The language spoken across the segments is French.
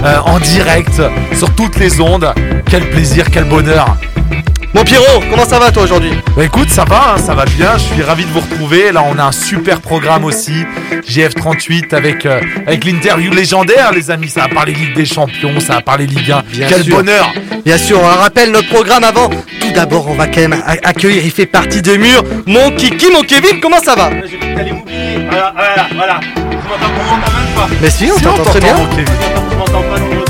en direct sur toutes les ondes. Quel plaisir, quel bonheur. Mon Pierrot, comment ça va toi aujourd'hui ? Bah écoute, ça va, ça va bien, je suis ravi de vous retrouver. Là on a un super programme aussi, GF38 avec l'interview légendaire les amis. Ça va parler Ligue des Champions, ça va parler Ligue 1, quel bonheur. Bien sûr, on rappelle notre programme avant. Tout d'abord on va quand même accueillir, il fait partie de Mur, mon Kiki, mon Kevin, comment ça va ? J'ai cru que t'allais m'oublier. Voilà. Tu m'entends même pas. Mais si, on t'entend très bien. Je m'entends pas dans le retour.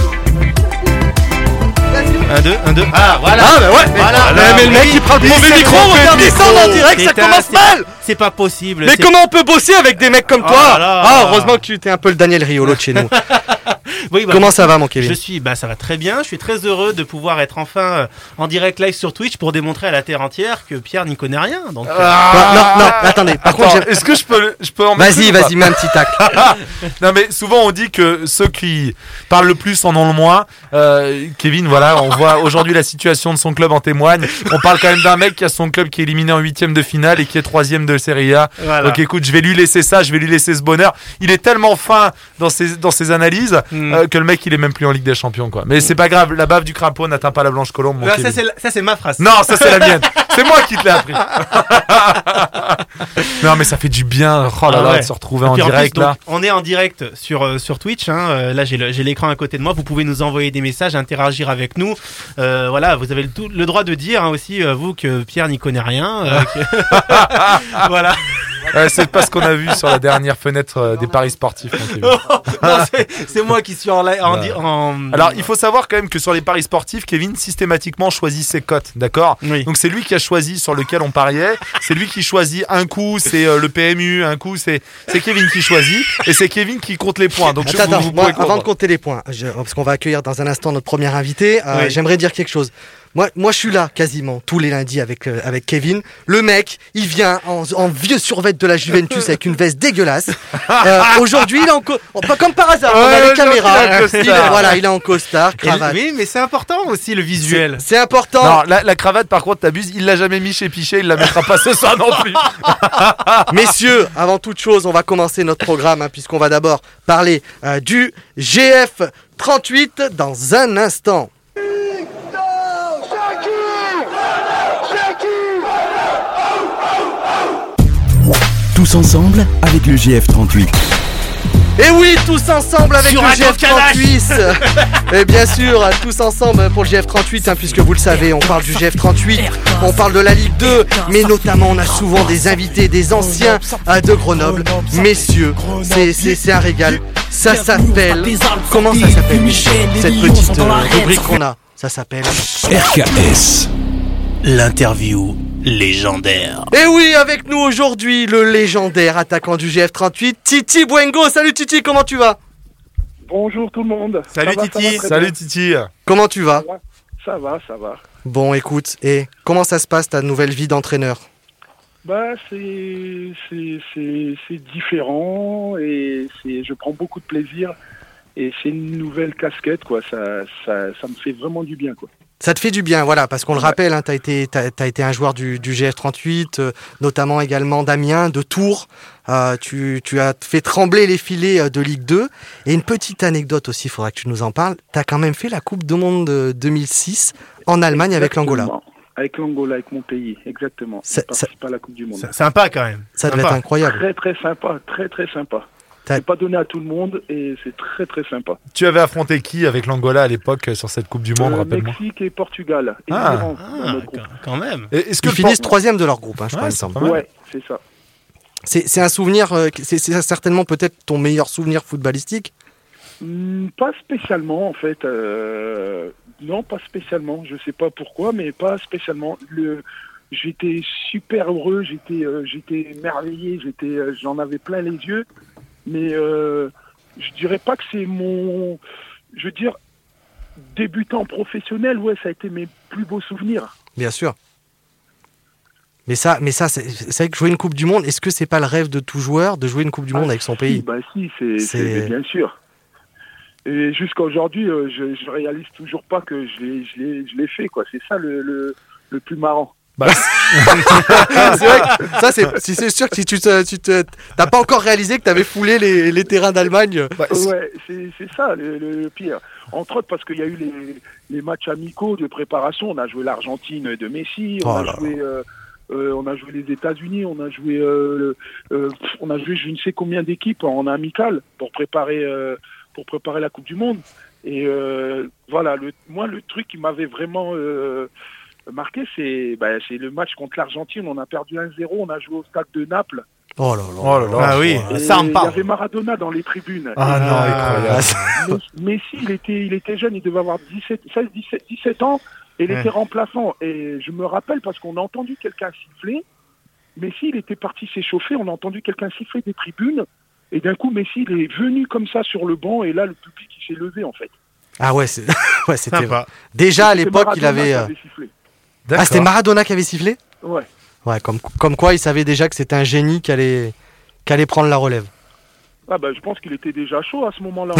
1, 2. Ah, voilà. Ah, bah ouais. Voilà. Mais le mec, il prend le mauvais micro, regardez ça en direct, ça commence mal. C'est pas possible. Mais comment on peut bosser avec des mecs comme toi ? Ah, heureusement que tu étais un peu le Daniel Riolo de chez nous. Oui, Comment ça va, mon Kevin ? Ça va très bien. Je suis très heureux de pouvoir être enfin en direct live sur Twitch pour démontrer à la terre entière que Pierre n'y connaît rien. Donc, Non, attendez. Par contre, est-ce que je peux en mettre Vas-y, mets un petit tac. Non mais souvent on dit que ceux qui parlent le plus en ont le moins. Kevin, voilà, on voit aujourd'hui la situation de son club en témoigne. On parle quand même d'un mec qui a son club qui est éliminé en 8e de finale et qui est 3e de Serie A. Voilà. Donc écoute, je vais lui laisser ça, je vais lui laisser ce bonheur. Il est tellement fin dans ses analyses que le mec il est même plus en Ligue des Champions quoi. Mais c'est pas grave, la bave du crapaud n'atteint pas la blanche colombe. Mon Kevin. ça c'est ma phrase. Non, ça c'est la mienne. C'est moi qui te l'ai appris. Non mais ça fait du bien. Oh là là, de se retrouver en direct là. On est en direct sur Twitch. Là j'ai l'écran à côté de moi. Vous pouvez nous envoyer des messages, interagir avec nous. Voilà, vous avez le droit de dire aussi vous que Pierre n'y connaît rien. Voilà. C'est pas ce qu'on a vu sur la dernière fenêtre des paris sportifs. Non, c'est moi qui suis en live. Alors, il faut savoir quand même que sur les paris sportifs, Kevin systématiquement choisit ses cotes, d'accord ? Oui. Donc c'est lui qui a choisi sur lequel on pariait. C'est lui qui choisit un coup, c'est le PMU, un coup c'est Kevin qui choisit et c'est Kevin qui compte les points. Donc Moi, avant de compter les points, parce qu'on va accueillir dans un instant notre premier invité, j'aimerais dire quelque chose. Moi, je suis là quasiment tous les lundis avec Kevin. Le mec, il vient en vieux survêt de la Juventus avec une veste dégueulasse. Aujourd'hui, il est pas comme par hasard. On a les caméras. Il est en costard, cravate. Oui, mais c'est important aussi le visuel. C'est important. Non, la cravate, par contre, t'abuses. Il l'a jamais mis chez Pichet. Il la mettra pas ce soir non plus. Messieurs, avant toute chose, on va commencer notre programme puisqu'on va d'abord parler du GF38 dans un instant. Tous ensemble avec le GF38. Et oui, tous ensemble avec le GF38. Et bien sûr, tous ensemble pour le GF38, puisque vous le savez, on parle du GF38, on parle de la Ligue 2, mais notamment on a souvent des invités, des anciens de Grenoble. Messieurs, c'est un régal. Ça s'appelle... Comment ça s'appelle cette petite rubrique qu'on a ? Ça s'appelle... RKS. L'interview légendaire. Et oui, avec nous aujourd'hui, le légendaire attaquant du GF38, Titi Bouengo. Salut Titi, comment tu vas ? Bonjour tout le monde. Salut Titi. Salut Titi. Comment tu vas ? Ça va. Bon, écoute, et comment ça se passe ta nouvelle vie d'entraîneur ? C'est différent et je prends beaucoup de plaisir et c'est une nouvelle casquette quoi. Ça me fait vraiment du bien quoi. Ça te fait du bien, voilà, parce qu'on le rappelle, t'as été un joueur du GF38, notamment également d'Amiens, de Tours. Tu as fait trembler les filets de Ligue 2. Et une petite anecdote aussi, il faudra que tu nous en parles. Tu as quand même fait la Coupe du Monde 2006 en Allemagne avec l'Angola. Avec l'Angola, avec mon pays, exactement. C'est pas la Coupe du Monde. C'est sympa quand même. Ça devait être incroyable. Très très sympa, très sympa. C'est pas donné à tout le monde et c'est très très sympa. Tu avais affronté qui avec l'Angola à l'époque sur cette Coupe du Monde, rappelle-moi ? Mexique et Portugal. Et quand même. Ils finissent 3e de leur groupe, je crois, il me semble. Ouais, c'est ça. C'est un souvenir, c'est certainement peut-être ton meilleur souvenir footballistique ? Pas spécialement en fait. Non, pas spécialement. Je sais pas pourquoi, mais pas spécialement. J'étais super heureux, j'étais émerveillé, j'en avais plein les yeux. Mais je dirais pas que c'est mon... Je veux dire, débutant professionnel, ça a été mes plus beaux souvenirs. Bien sûr. Mais ça, c'est vrai que jouer une Coupe du Monde, est-ce que c'est pas le rêve de tout joueur de jouer une Coupe du Monde avec son pays ? Si, c'est bien sûr. Et jusqu'à aujourd'hui, je réalise toujours pas que je l'ai fait, quoi. C'est ça le plus marrant. C'est vrai que ça, c'est sûr que si tu t'as pas encore réalisé que tu avais foulé les terrains d'Allemagne. Ouais, c'est ça le pire. entre autres parce qu'il y a eu les matchs amicaux de préparation. On a joué l'Argentine de Messi, on a joué les États-Unis, on a joué je ne sais combien d'équipes en amical pour préparer la Coupe du Monde. Et voilà, moi le truc qui m'avait vraiment marqué, c'est le match contre l'Argentine. On a perdu 1-0, on a joué au stade de Naples. Oh là là. Ah oui, Et ça me il y parle. avait Maradona dans les tribunes. Ah non, incroyable. Messi, il était jeune, il devait avoir 17 ans, et il était remplaçant. Et je me rappelle parce qu'on a entendu quelqu'un siffler. Messi, il était parti s'échauffer, on a entendu quelqu'un siffler des tribunes, et d'un coup, Messi, il est venu comme ça sur le banc, et là, le public, il s'est levé, en fait. Ah ouais, c'était Sympa. déjà à C'était l'époque, il Maradona avait. qui avait sifflé. Ah, c'était Maradona qui avait sifflé. Ouais. Ouais, comme quoi, il savait déjà que c'était un génie qui allait prendre la relève. Ah je pense qu'il était déjà chaud à ce moment-là.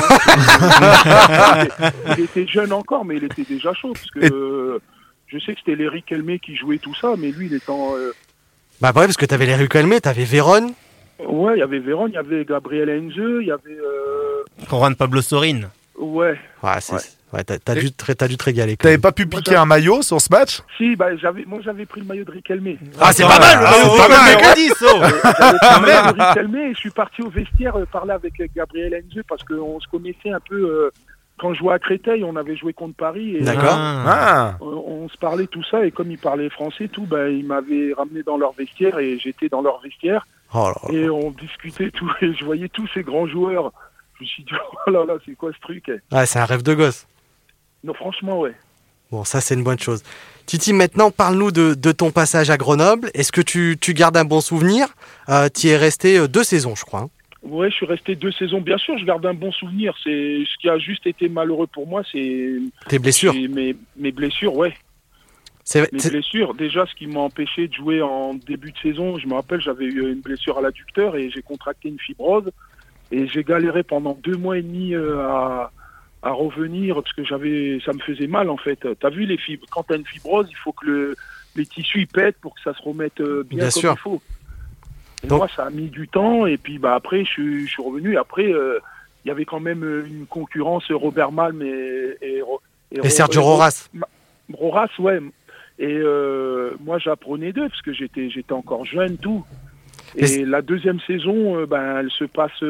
Il était jeune encore, mais il était déjà chaud, parce que je sais que c'était l'Eric Elmé qui jouait tout ça, mais lui, il est en... Bah ouais, parce que t'avais les Riquelme, t'avais Véron. Ouais, il y avait Véron, il y avait Gabriel Heinze, il y avait... Juan Pablo Sorin. Ouais. Ouais, t'as dû te régaler. Quand T'avais même. pas pu piquer un maillot sur ce match? Si, j'avais pris le maillot de Riquelme. Ah, c'est pas mal, c'est pas mal, mec, dit, so. J'avais pris le maillot de Riquelme et je suis parti au vestiaire parler avec Gabriel Heinze parce qu'on se connaissait un peu quand je jouais à Créteil, on avait joué contre Paris. Et, D'accord. Ah. on se parlait tout ça et comme ils parlaient français, ils m'avaient ramené dans leur vestiaire et j'étais dans leur vestiaire. Oh là là. Et on discutait tout et je voyais tous ces grands joueurs. Je me suis dit, oh là là, c'est quoi ce truc? Ouais, c'est un rêve de gosse. Non, franchement, ouais. Bon, ça, c'est une bonne chose. Titi, maintenant, parle-nous de ton passage à Grenoble. Est-ce que tu gardes un bon souvenir? Tu y es resté 2 saisons, je crois. Hein. Ouais, je suis resté 2 saisons. Bien sûr, je garde un bon souvenir. C'est ce qui a juste été malheureux pour moi, c'est Tes blessures. mes blessures, ouais. Mes blessures. Déjà, ce qui m'a empêché de jouer en début de saison, je me rappelle, j'avais eu une blessure à l'adducteur et j'ai contracté une fibrose. Et j'ai galéré pendant 2 mois et demi à revenir parce que ça me faisait mal en fait. T'as vu les fibres, quand t'as une fibrose, il faut que les tissus ils pètent pour que ça se remette bien comme il faut. Et donc, moi, ça a mis du temps et puis après je suis revenu. Après, il y avait quand même une concurrence, Robert Malm et Sergio Roras. Roras, ouais. Et moi, j'apprenais d'eux parce que j'étais encore jeune, tout. Et la deuxième saison, elle se passe.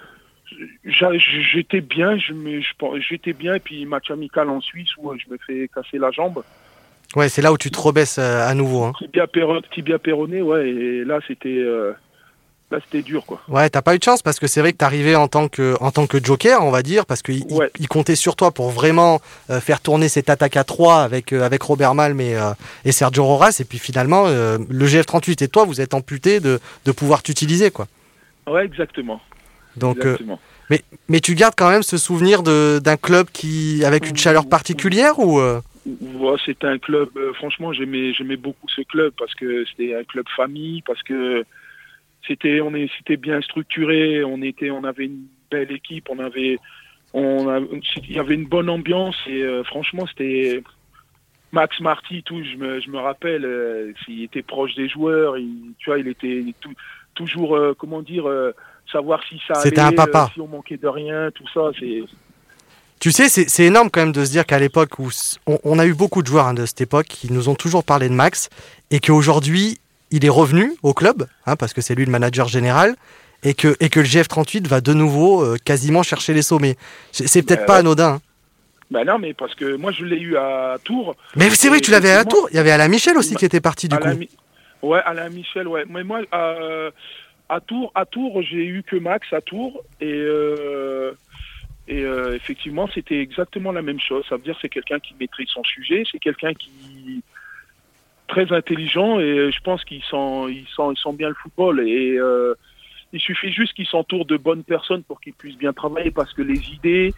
J'étais bien, j'étais bien, et puis match amical en Suisse où je me fais casser la jambe. Ouais, c'est là où tu te rebaisses à nouveau. Hein. Tibia péroné, ouais, et là c'était dur, quoi. Ouais, t'as pas eu de chance parce que c'est vrai que t'arrivais en tant que joker, on va dire, parce qu'il il comptait sur toi pour vraiment faire tourner cette attaque à 3 avec Robert Malm et Sergio Roras, et puis finalement, le GF38 et toi, vous êtes amputés de pouvoir t'utiliser, quoi. Ouais, exactement. Donc, exactement. Mais tu gardes quand même ce souvenir d'un club avec une chaleur particulière ou Ouais, c'était un club, franchement, j'aimais beaucoup ce club parce que c'était un club famille, parce que c'était bien structuré, on avait une belle équipe, il y avait une bonne ambiance et franchement, c'était Max Marty, tout, je me rappelle, il était proche des joueurs, il était toujours, savoir si ça allait, c'était un papa. Si on manquait de rien, tout ça, c'est... Tu sais, c'est énorme quand même de se dire qu'à l'époque où on a eu beaucoup de joueurs de cette époque qui nous ont toujours parlé de Max et qu'aujourd'hui il est revenu au club, parce que c'est lui le manager général, et que le GF38 va de nouveau quasiment chercher les sommets. C'est peut-être pas anodin. Hein. Ben non, mais parce que moi je l'ai eu à Tours. Mais c'est vrai que tu l'avais à Tours. Il y avait Alain Michel aussi qui était parti du coup. Ouais, Alain Michel, ouais. Mais moi à Tours, j'ai eu que Max à Tours et effectivement, c'était exactement la même chose. Ça veut dire que c'est quelqu'un qui maîtrise son sujet, c'est quelqu'un qui très intelligent et je pense qu'il sent bien le football et il suffit juste qu'il s'entoure de bonnes personnes pour qu'il puisse bien travailler parce que les idées,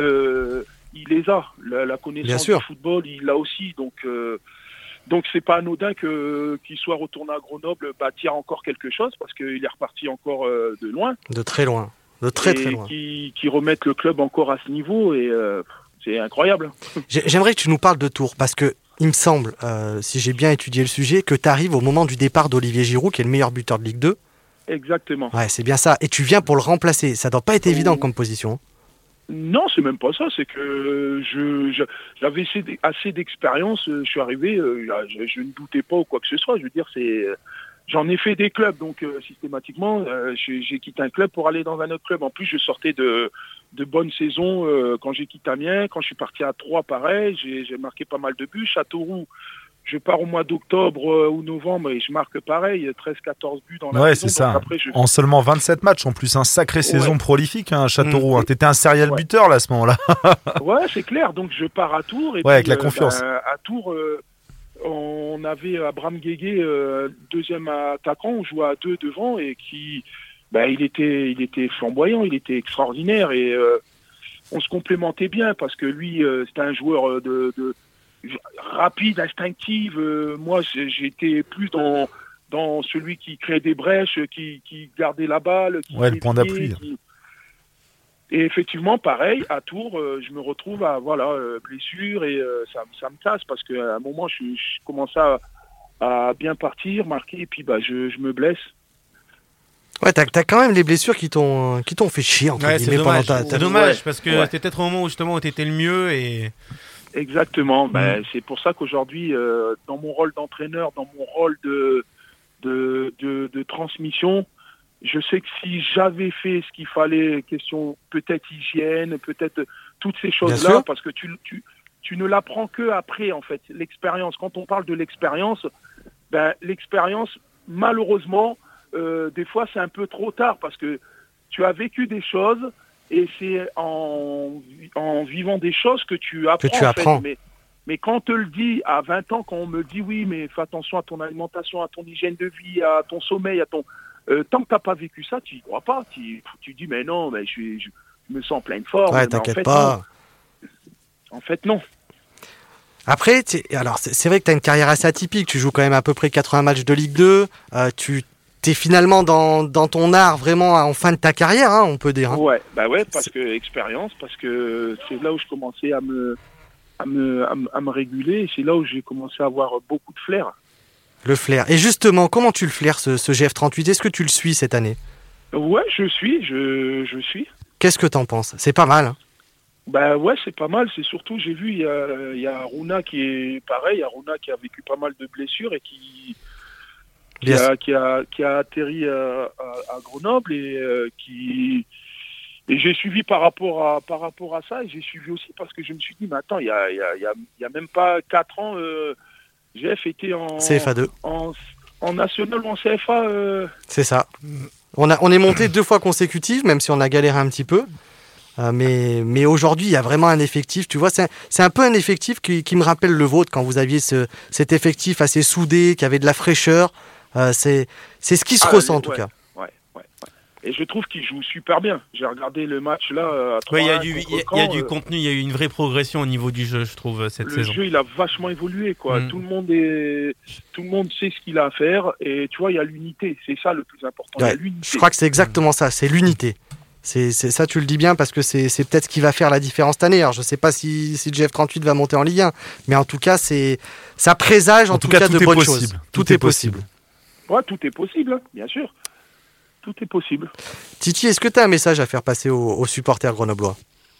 il les a. La connaissance du football, il l'a aussi. Donc c'est pas anodin qu'il soit retourné à Grenoble bâtir encore quelque chose parce qu'il est reparti encore de loin. De très loin. De très loin. Qui remettent le club encore à ce niveau et c'est incroyable. J'aimerais que tu nous parles de Tours parce que il me semble, si j'ai bien étudié le sujet, que tu arrives au moment du départ d'Olivier Giroud qui est le meilleur buteur de Ligue 2. Exactement. Ouais, c'est bien ça. Et tu viens pour le remplacer. Ça doit pas être évident comme position. Non, c'est même pas ça. C'est que j'avais assez d'expérience. Je suis arrivé, je ne doutais pas ou quoi que ce soit. Je veux dire, j'en ai fait des clubs, donc systématiquement, j'ai quitté un club pour aller dans un autre club. En plus, je sortais de bonnes saisons quand j'ai quitté Amiens. Quand je suis parti à Troyes, pareil, j'ai marqué pas mal de buts. Châteauroux, je pars au mois d'octobre ou novembre et je marque pareil, 13-14 buts dans la Ouais, saison. c'est ça. Après, En seulement 27 matchs, en plus, un sacré saison prolifique, hein, Châteauroux. Hein. T'étais un serial buteur là à ce moment-là. Ouais, c'est clair. Donc je pars à Tours. Et puis, avec la confiance. À Tours, on avait Abraham Guégué, deuxième attaquant. On jouait à 2 devant et il était flamboyant, il était extraordinaire et on se complémentait bien parce que lui, c'était un joueur de rapide, instinctive. Moi, j'étais plus dans celui qui créait des brèches, qui gardait la balle, le point d'appui. Et effectivement, pareil, à Tours, je me retrouve à blessure et ça me casse parce qu'à un moment, je commence à bien partir, marquer, et puis je me blesse. Ouais, t'as quand même les blessures qui t'ont fait chier entre guillemets pendant ta. C'est dommage parce que c'était peut-être au moment où t'étais le mieux et. Exactement. C'est pour ça qu'aujourd'hui, dans mon rôle d'entraîneur, dans mon rôle de transmission, je sais que si j'avais fait ce qu'il fallait, question peut-être hygiène, peut-être toutes ces choses-là, parce que tu ne l'apprends que après, en fait, l'expérience. Quand on parle de l'expérience, l'expérience, malheureusement, des fois, c'est un peu trop tard parce que tu as vécu des choses et c'est en vivant des choses que tu apprends. En fait. Mais quand on te le dit à 20 ans, quand on me dit oui, mais fais attention à ton alimentation, à ton hygiène de vie, à ton sommeil, tant que tu n'as pas vécu ça, tu n'y crois pas. Tu dis mais non, mais je me sens en pleine forme. Ouais, t'inquiète pas. Non. En fait, non. Après, alors c'est vrai que tu as une carrière assez atypique. Tu joues quand même à peu près 80 matchs de Ligue 2. Tu es finalement dans ton art vraiment en fin de ta carrière, hein, on peut dire. Hein. Ouais, parce que expérience, parce que c'est là où je commençais à me réguler. Et c'est là où j'ai commencé à avoir beaucoup de flair. Le flair. Et justement, comment tu le flaires ce GF38 ? Est-ce que tu le suis cette année ? Ouais, je suis. Qu'est-ce que t'en penses ? C'est pas mal. Hein. Ouais, c'est pas mal. C'est surtout, j'ai vu, il y a Aruna qui est pareil. Aruna qui a vécu pas mal de blessures et qui a atterri à Grenoble et j'ai suivi par rapport à ça, et j'ai suivi aussi parce que je me suis dit mais attends, il y a même pas 4 ans GF était en CFA2 en national ou en CFA C'est ça. On est monté 2 fois consécutives, même si on a galéré un petit peu. Mais aujourd'hui, il y a vraiment un effectif. Tu vois, c'est un peu un effectif qui me rappelle le vôtre quand vous aviez cet effectif assez soudé, qui avait de la fraîcheur. C'est ce qui se ressent en tout cas. Ouais. Et je trouve qu'il joue super bien. J'ai regardé le match là à 3-1. Il y a du contenu, il y a eu une vraie progression au niveau du jeu, je trouve, cette saison. Le jeu, il a vachement évolué, quoi. Tout le monde sait ce qu'il a à faire et tu vois, il y a l'unité. C'est ça le plus important. Ouais, je crois que c'est exactement ça, c'est l'unité. C'est ça, tu le dis bien, parce que c'est peut-être ce qui va faire la différence cette année. Alors, je ne sais pas si le GF38 va monter en Ligue 1, mais en tout cas, ça présage en tout cas de bonnes choses. Tout est possible. Ouais, tout est possible, hein, bien sûr. Tout est possible. Titi, est-ce que tu as un message à faire passer aux supporters grenoblois ?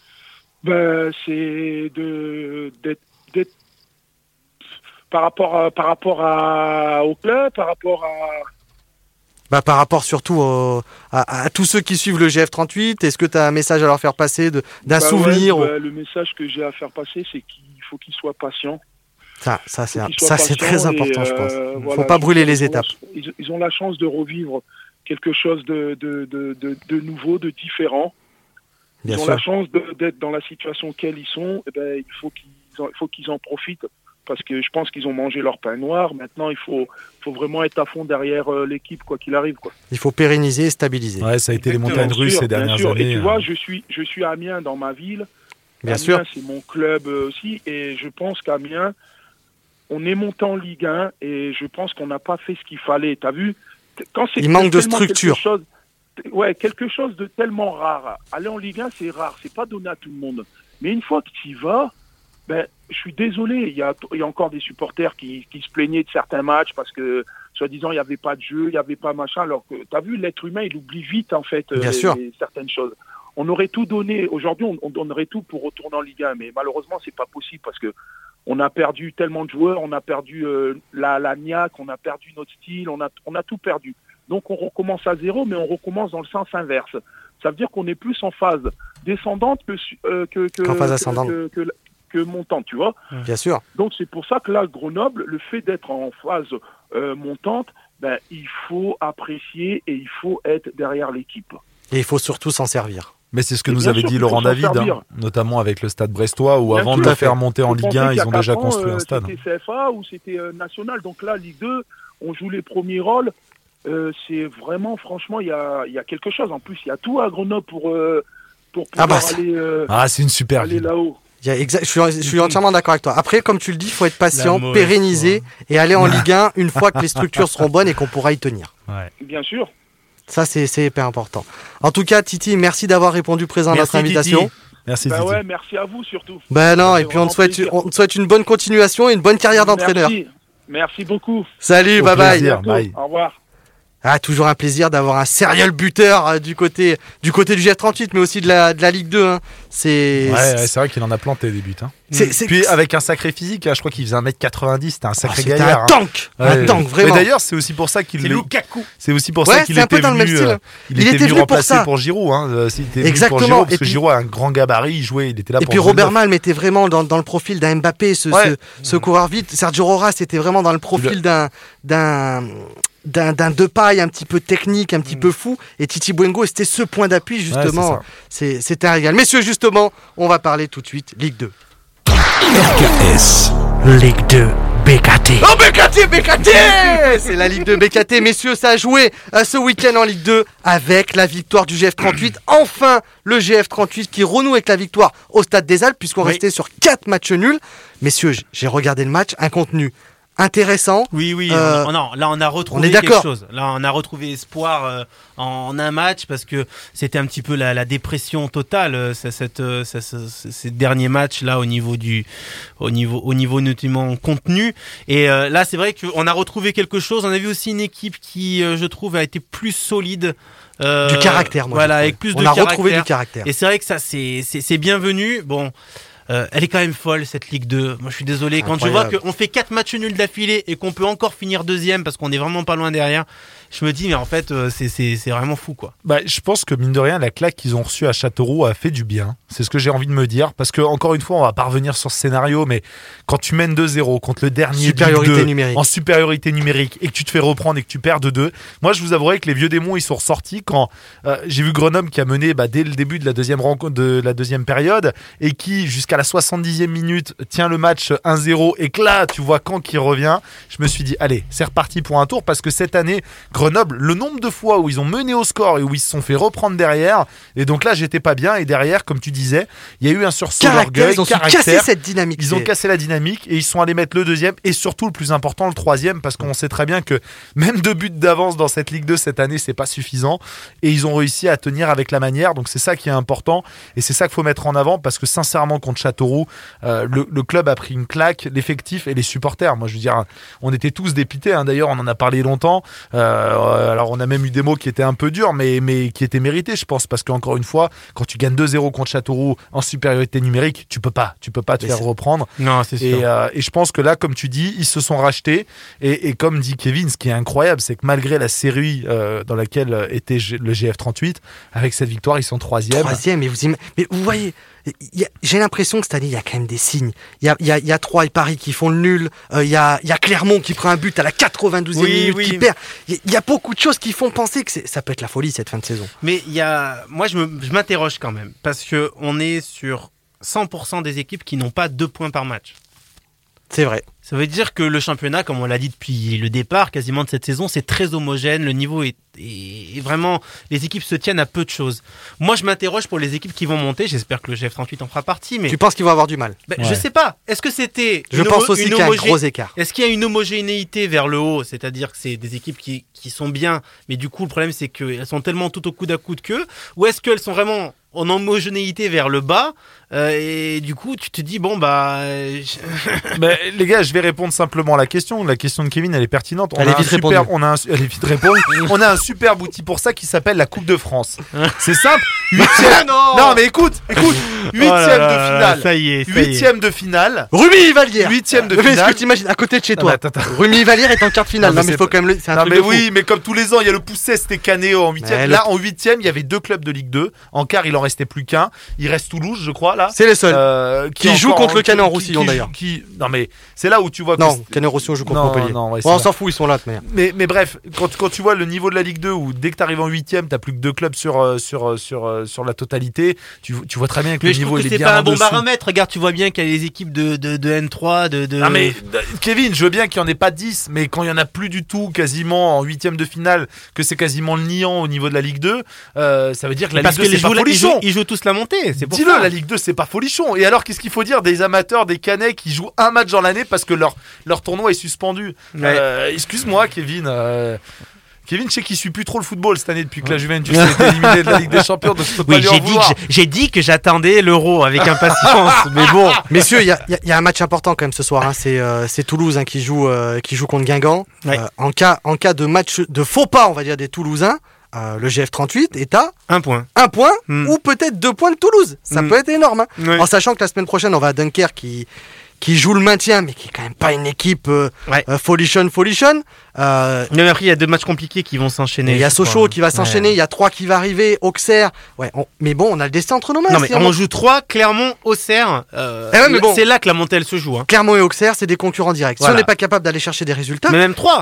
C'est d'être par rapport au club, par rapport à... par rapport surtout à tous ceux qui suivent le GF38, est-ce que tu as un message à leur faire passer d'un souvenir Le message que j'ai à faire passer, c'est qu'il faut qu'ils soient patients. Ça c'est très important, je pense. Il ne faut pas brûler les étapes. Ils ont la chance de revivre quelque chose de nouveau, de différent. Ils ont la chance d'être dans la situation auquel ils sont. Il faut qu'ils en profitent. Parce que je pense qu'ils ont mangé leur pain noir. Maintenant, il faut vraiment être à fond derrière l'équipe, quoi qu'il arrive, quoi. Il faut pérenniser et stabiliser. Ouais, ça a été les montagnes russes ces dernières années. Et tu vois, je suis à Amiens dans ma ville. Bien sûr. C'est mon club aussi. Et je pense qu'Amiens, on est monté en Ligue 1 et je pense qu'on n'a pas fait ce qu'il fallait. T'as vu ? Il manque de structure. Quelque chose de tellement rare. Aller en Ligue 1, c'est rare. C'est pas donné à tout le monde. Mais une fois que tu y vas, je suis désolé. Il y a encore des supporters qui se plaignaient de certains matchs parce que, soi-disant, il n'y avait pas de jeu, il n'y avait pas machin. Alors que, tu as vu, l'être humain, il oublie vite, en fait, Bien sûr. Certaines choses. on aurait tout donné. Aujourd'hui, on donnerait tout pour retourner en Ligue 1, mais malheureusement, c'est pas possible parce que on a perdu tellement de joueurs, on a perdu la niaque, on a perdu notre style, on a tout perdu. Donc on recommence à zéro, mais on recommence dans le sens inverse. Ça veut dire qu'on est plus en phase descendante qu'en phase ascendante. Que montante, tu vois. Bien sûr. Donc c'est pour ça que là, Grenoble, le fait d'être en phase montante, il faut apprécier et il faut être derrière l'équipe. Et il faut surtout s'en servir. Mais c'est ce que nous avait dit Laurent David, notamment avec le Stade brestois, où avant de le faire monter en Ligue 1, ils ont déjà construit un stade. C'était CFA ou c'était national. Donc là, Ligue 2, on joue les premiers rôles. C'est vraiment, franchement, il y a quelque chose. En plus, il y a tout à Grenoble pour pouvoir aller, c'est une super aller ville. là-haut. Je suis entièrement d'accord avec toi. Après, comme tu le dis, il faut être patient, pérenniser et aller en Ligue 1 une fois que les structures seront bonnes et qu'on pourra y tenir. Ouais. Bien sûr. Ça, c'est hyper important. En tout cas, Titi, merci d'avoir répondu présent à notre invitation. Titi. Merci Titi. Ouais, merci à vous surtout. Non, et puis on te souhaite une bonne continuation et une bonne carrière d'entraîneur. Merci beaucoup. Salut, bye bye. Au revoir. Toujours un plaisir d'avoir un serial buteur du côté du GF38, mais aussi de la Ligue 2. Hein. C'est vrai qu'il en a planté des buts. Hein. Puis avec un sacré physique, je crois qu'il faisait 1m90, c'était un sacré gaillard. Un tank, vraiment. Mais d'ailleurs, c'est aussi pour ça qu'il Lukaku. C'est aussi pour ça qu'il était venu. Il était venu remplacer pour Giroud. Exactement. Pour Giroud, parce que Giroud a un grand gabarit, il était là. Et puis Robert Malm était vraiment dans le profil d'un Mbappé, ce coureur vite. Sergio Rojas était vraiment dans le profil d'un Depay un petit peu technique, un petit peu fou, et Titi Bouengo, c'était ce point d'appui justement. C'était un régal. Messieurs, justement, on va parler tout de suite Ligue 2. RKS. Ligue 2 BKT. Oh BKT C'est la Ligue 2 BKT. Messieurs, ça a joué ce week-end en Ligue 2 avec la victoire du GF38. Enfin, le GF38 qui renoue avec la victoire au Stade des Alpes, puisqu'on restait sur 4 matchs nuls. Messieurs, j'ai regardé le match, un contenu intéressant. Oui. Là, on a retrouvé quelque chose. Là, on a retrouvé espoir en un match parce que c'était un petit peu la dépression totale ces derniers matchs là au niveau notamment contenu. Et là, c'est vrai qu'on a retrouvé quelque chose. On a vu aussi une équipe qui, je trouve, a été plus solide. Du caractère, moi. Voilà, avec plus de caractère. On a retrouvé du caractère. Et c'est vrai que ça, c'est bienvenu. Bon. Elle est quand même folle cette Ligue 2. Moi je suis désolé. Quand je vois qu'on fait 4 matchs nuls d'affilée et qu'on peut encore finir deuxième parce qu'on est vraiment pas loin derrière, je me dis mais en fait c'est vraiment fou quoi. Je pense que mine de rien la claque qu'ils ont reçue à Châteauroux a fait du bien. C'est ce que j'ai envie de me dire parce que encore une fois on va pas revenir sur ce scénario, mais quand tu mènes 2-0 contre le dernier en supériorité numérique et que tu te fais reprendre et que tu perds de 2, moi je vous avouerai que les vieux démons ils sont ressortis quand j'ai vu Grenoble qui a mené dès le début de la deuxième rencontre de la deuxième période et qui jusqu'à la 70e minute tient le match 1-0 et que là tu vois Caen qui revient. Je me suis dit allez c'est reparti pour un tour parce que cette année Grenoble, le nombre de fois où ils ont mené au score et où ils se sont fait reprendre derrière, et donc là j'étais pas bien, et derrière comme tu disais il y a eu un sursaut d'orgueil, ils ont cassé cette dynamique, ils ont cassé la dynamique et ils sont allés mettre le deuxième et surtout le plus important le troisième, parce qu'on sait très bien que même 2 buts d'avance dans cette Ligue 2 cette année c'est pas suffisant, et ils ont réussi à tenir avec la manière, donc c'est ça qui est important et c'est ça qu'il faut mettre en avant, parce que sincèrement contre Châteauroux le club a pris une claque, l'effectif et les supporters, moi je veux dire on était tous dépités, d'ailleurs on en a parlé longtemps, alors on a même eu des mots qui étaient un peu durs mais qui étaient mérités je pense, parce qu'encore une fois quand tu gagnes 2-0 contre Châteauroux en supériorité numérique tu peux pas te faire reprendre. Non, c'est sûr. Et je pense que là comme tu dis ils se sont rachetés et comme dit Kevin, ce qui est incroyable c'est que malgré la série dans laquelle était le GF38, avec cette victoire ils sont troisième, mais vous voyez j'ai l'impression que cette année il y a quand même des signes. Il y a Troyes et Paris qui font le nul, il y a Clermont qui prend un but à la 92e minute qui perd. Il y a beaucoup de choses qui font penser que ça peut être la folie cette fin de saison. Mais moi je m'interroge quand même parce que on est sur 100% des équipes qui n'ont pas 2 points par match. C'est vrai. Ça veut dire que le championnat, comme on l'a dit depuis le départ quasiment de cette saison, c'est très homogène, le niveau est vraiment, les équipes se tiennent à peu de choses. Moi je m'interroge pour les équipes qui vont monter, j'espère que le GF38 en fera partie. Mais tu penses qu'ils vont avoir du mal? Je sais pas, est-ce que c'était Je pense aussi qu'il y a un gros écart. Est-ce qu'il y a une homogénéité vers le haut, c'est-à-dire que c'est des équipes qui sont bien, mais du coup le problème c'est qu'elles sont tellement tout au coude à coude qu'eux, ou est-ce qu'elles sont vraiment en homogénéité vers le bas et du coup tu te dis les gars, je vais répondre simplement à la question de Kevin, elle est pertinente. Elle est vite répondre. On a un superbe outil pour ça qui s'appelle la Coupe de France. C'est simple. Huitième. Non mais écoute. Huitième de finale. Ça y est. Huitième de finale. Rumi-Vallière. Huitième de Mais est-ce finale. que t'imagines à côté de chez Non, toi mais attends. Rumi-Vallière est en quart de finale. Non, Non mais mais il faut quand même c'est un Non truc mais de fou. oui, mais comme tous les ans, il y a le Pousset, c'était Canéo en huitième. Mais Là, en huitième, il y avait 2 clubs de Ligue 2. En quart, il en restait plus qu'un. Il reste Toulouse, je crois, là. C'est les seuls. Qui joue encore contre le Canet en qui- Roussillon, qui- d'ailleurs. Non mais c'est là où tu vois que Non, Canet-Roussillon joue contre Non, Montpellier. non, ouais, c'est on vrai. s'en fout, ils sont là de toute manière. Mais bref, quand tu vois le niveau de la Ligue 2 où dès que tu arrives en 8ème, tu plus que 2 clubs sur la totalité, tu vois très bien que Mais le je niveau trouve il que est c'est bien pas un en bon dessous. baromètre. Regarde, tu vois bien qu'il y a les équipes de N3, de. Ah mais Kevin, je veux bien qu'il n'y en ait pas 10, mais quand il n'y en a plus du tout quasiment en 8ème de finale, que c'est quasiment le niant au niveau de la Ligue 2, ça veut dire que la Parce Ligue que 2 c'est pas folichon. ils jouent tous la montée. C'est pour Dis-le, ça. la Ligue 2 c'est pas folichon. Et alors qu'est-ce qu'il faut dire des amateurs, des Canets qui jouent un match dans l'année parce que leur tournoi est suspendu. Ouais. Excuse-moi Kevin. Kevin, je sais qu'il suit plus trop le football cette année depuis que la Juventus a été éliminée de la Ligue des Champions, donc je peux pas Oui, lui en vouloir. j'ai dit que j'attendais l'Euro avec impatience. Mais bon. Messieurs, il y a un match important quand même ce soir. Hein. C'est Toulouse qui joue contre Guingamp. Ouais. En cas de match de faux pas, on va dire, des Toulousains, le GF38 est à Un point. 1 point ou peut-être 2 points de Toulouse. Ça peut être énorme. Hein. Ouais. En sachant que la semaine prochaine, on va à Dunkerque qui joue le maintien, mais qui est quand même pas une équipe folichonne. Mais après, il y a 2 matchs compliqués qui vont s'enchaîner. Il y a je crois. Sochaux qui va s'enchaîner, Ouais. il y a 3 qui va arriver, Auxerre. Ouais, mais bon, on a le destin entre nos mains. Non, mais si on joue 3, Clermont, Auxerre. ouais, mais bon. C'est là que la montée elle se joue. Hein. Clermont et Auxerre, c'est des concurrents directs. Si Voilà. on n'est pas capable d'aller chercher des résultats, Mais même 3.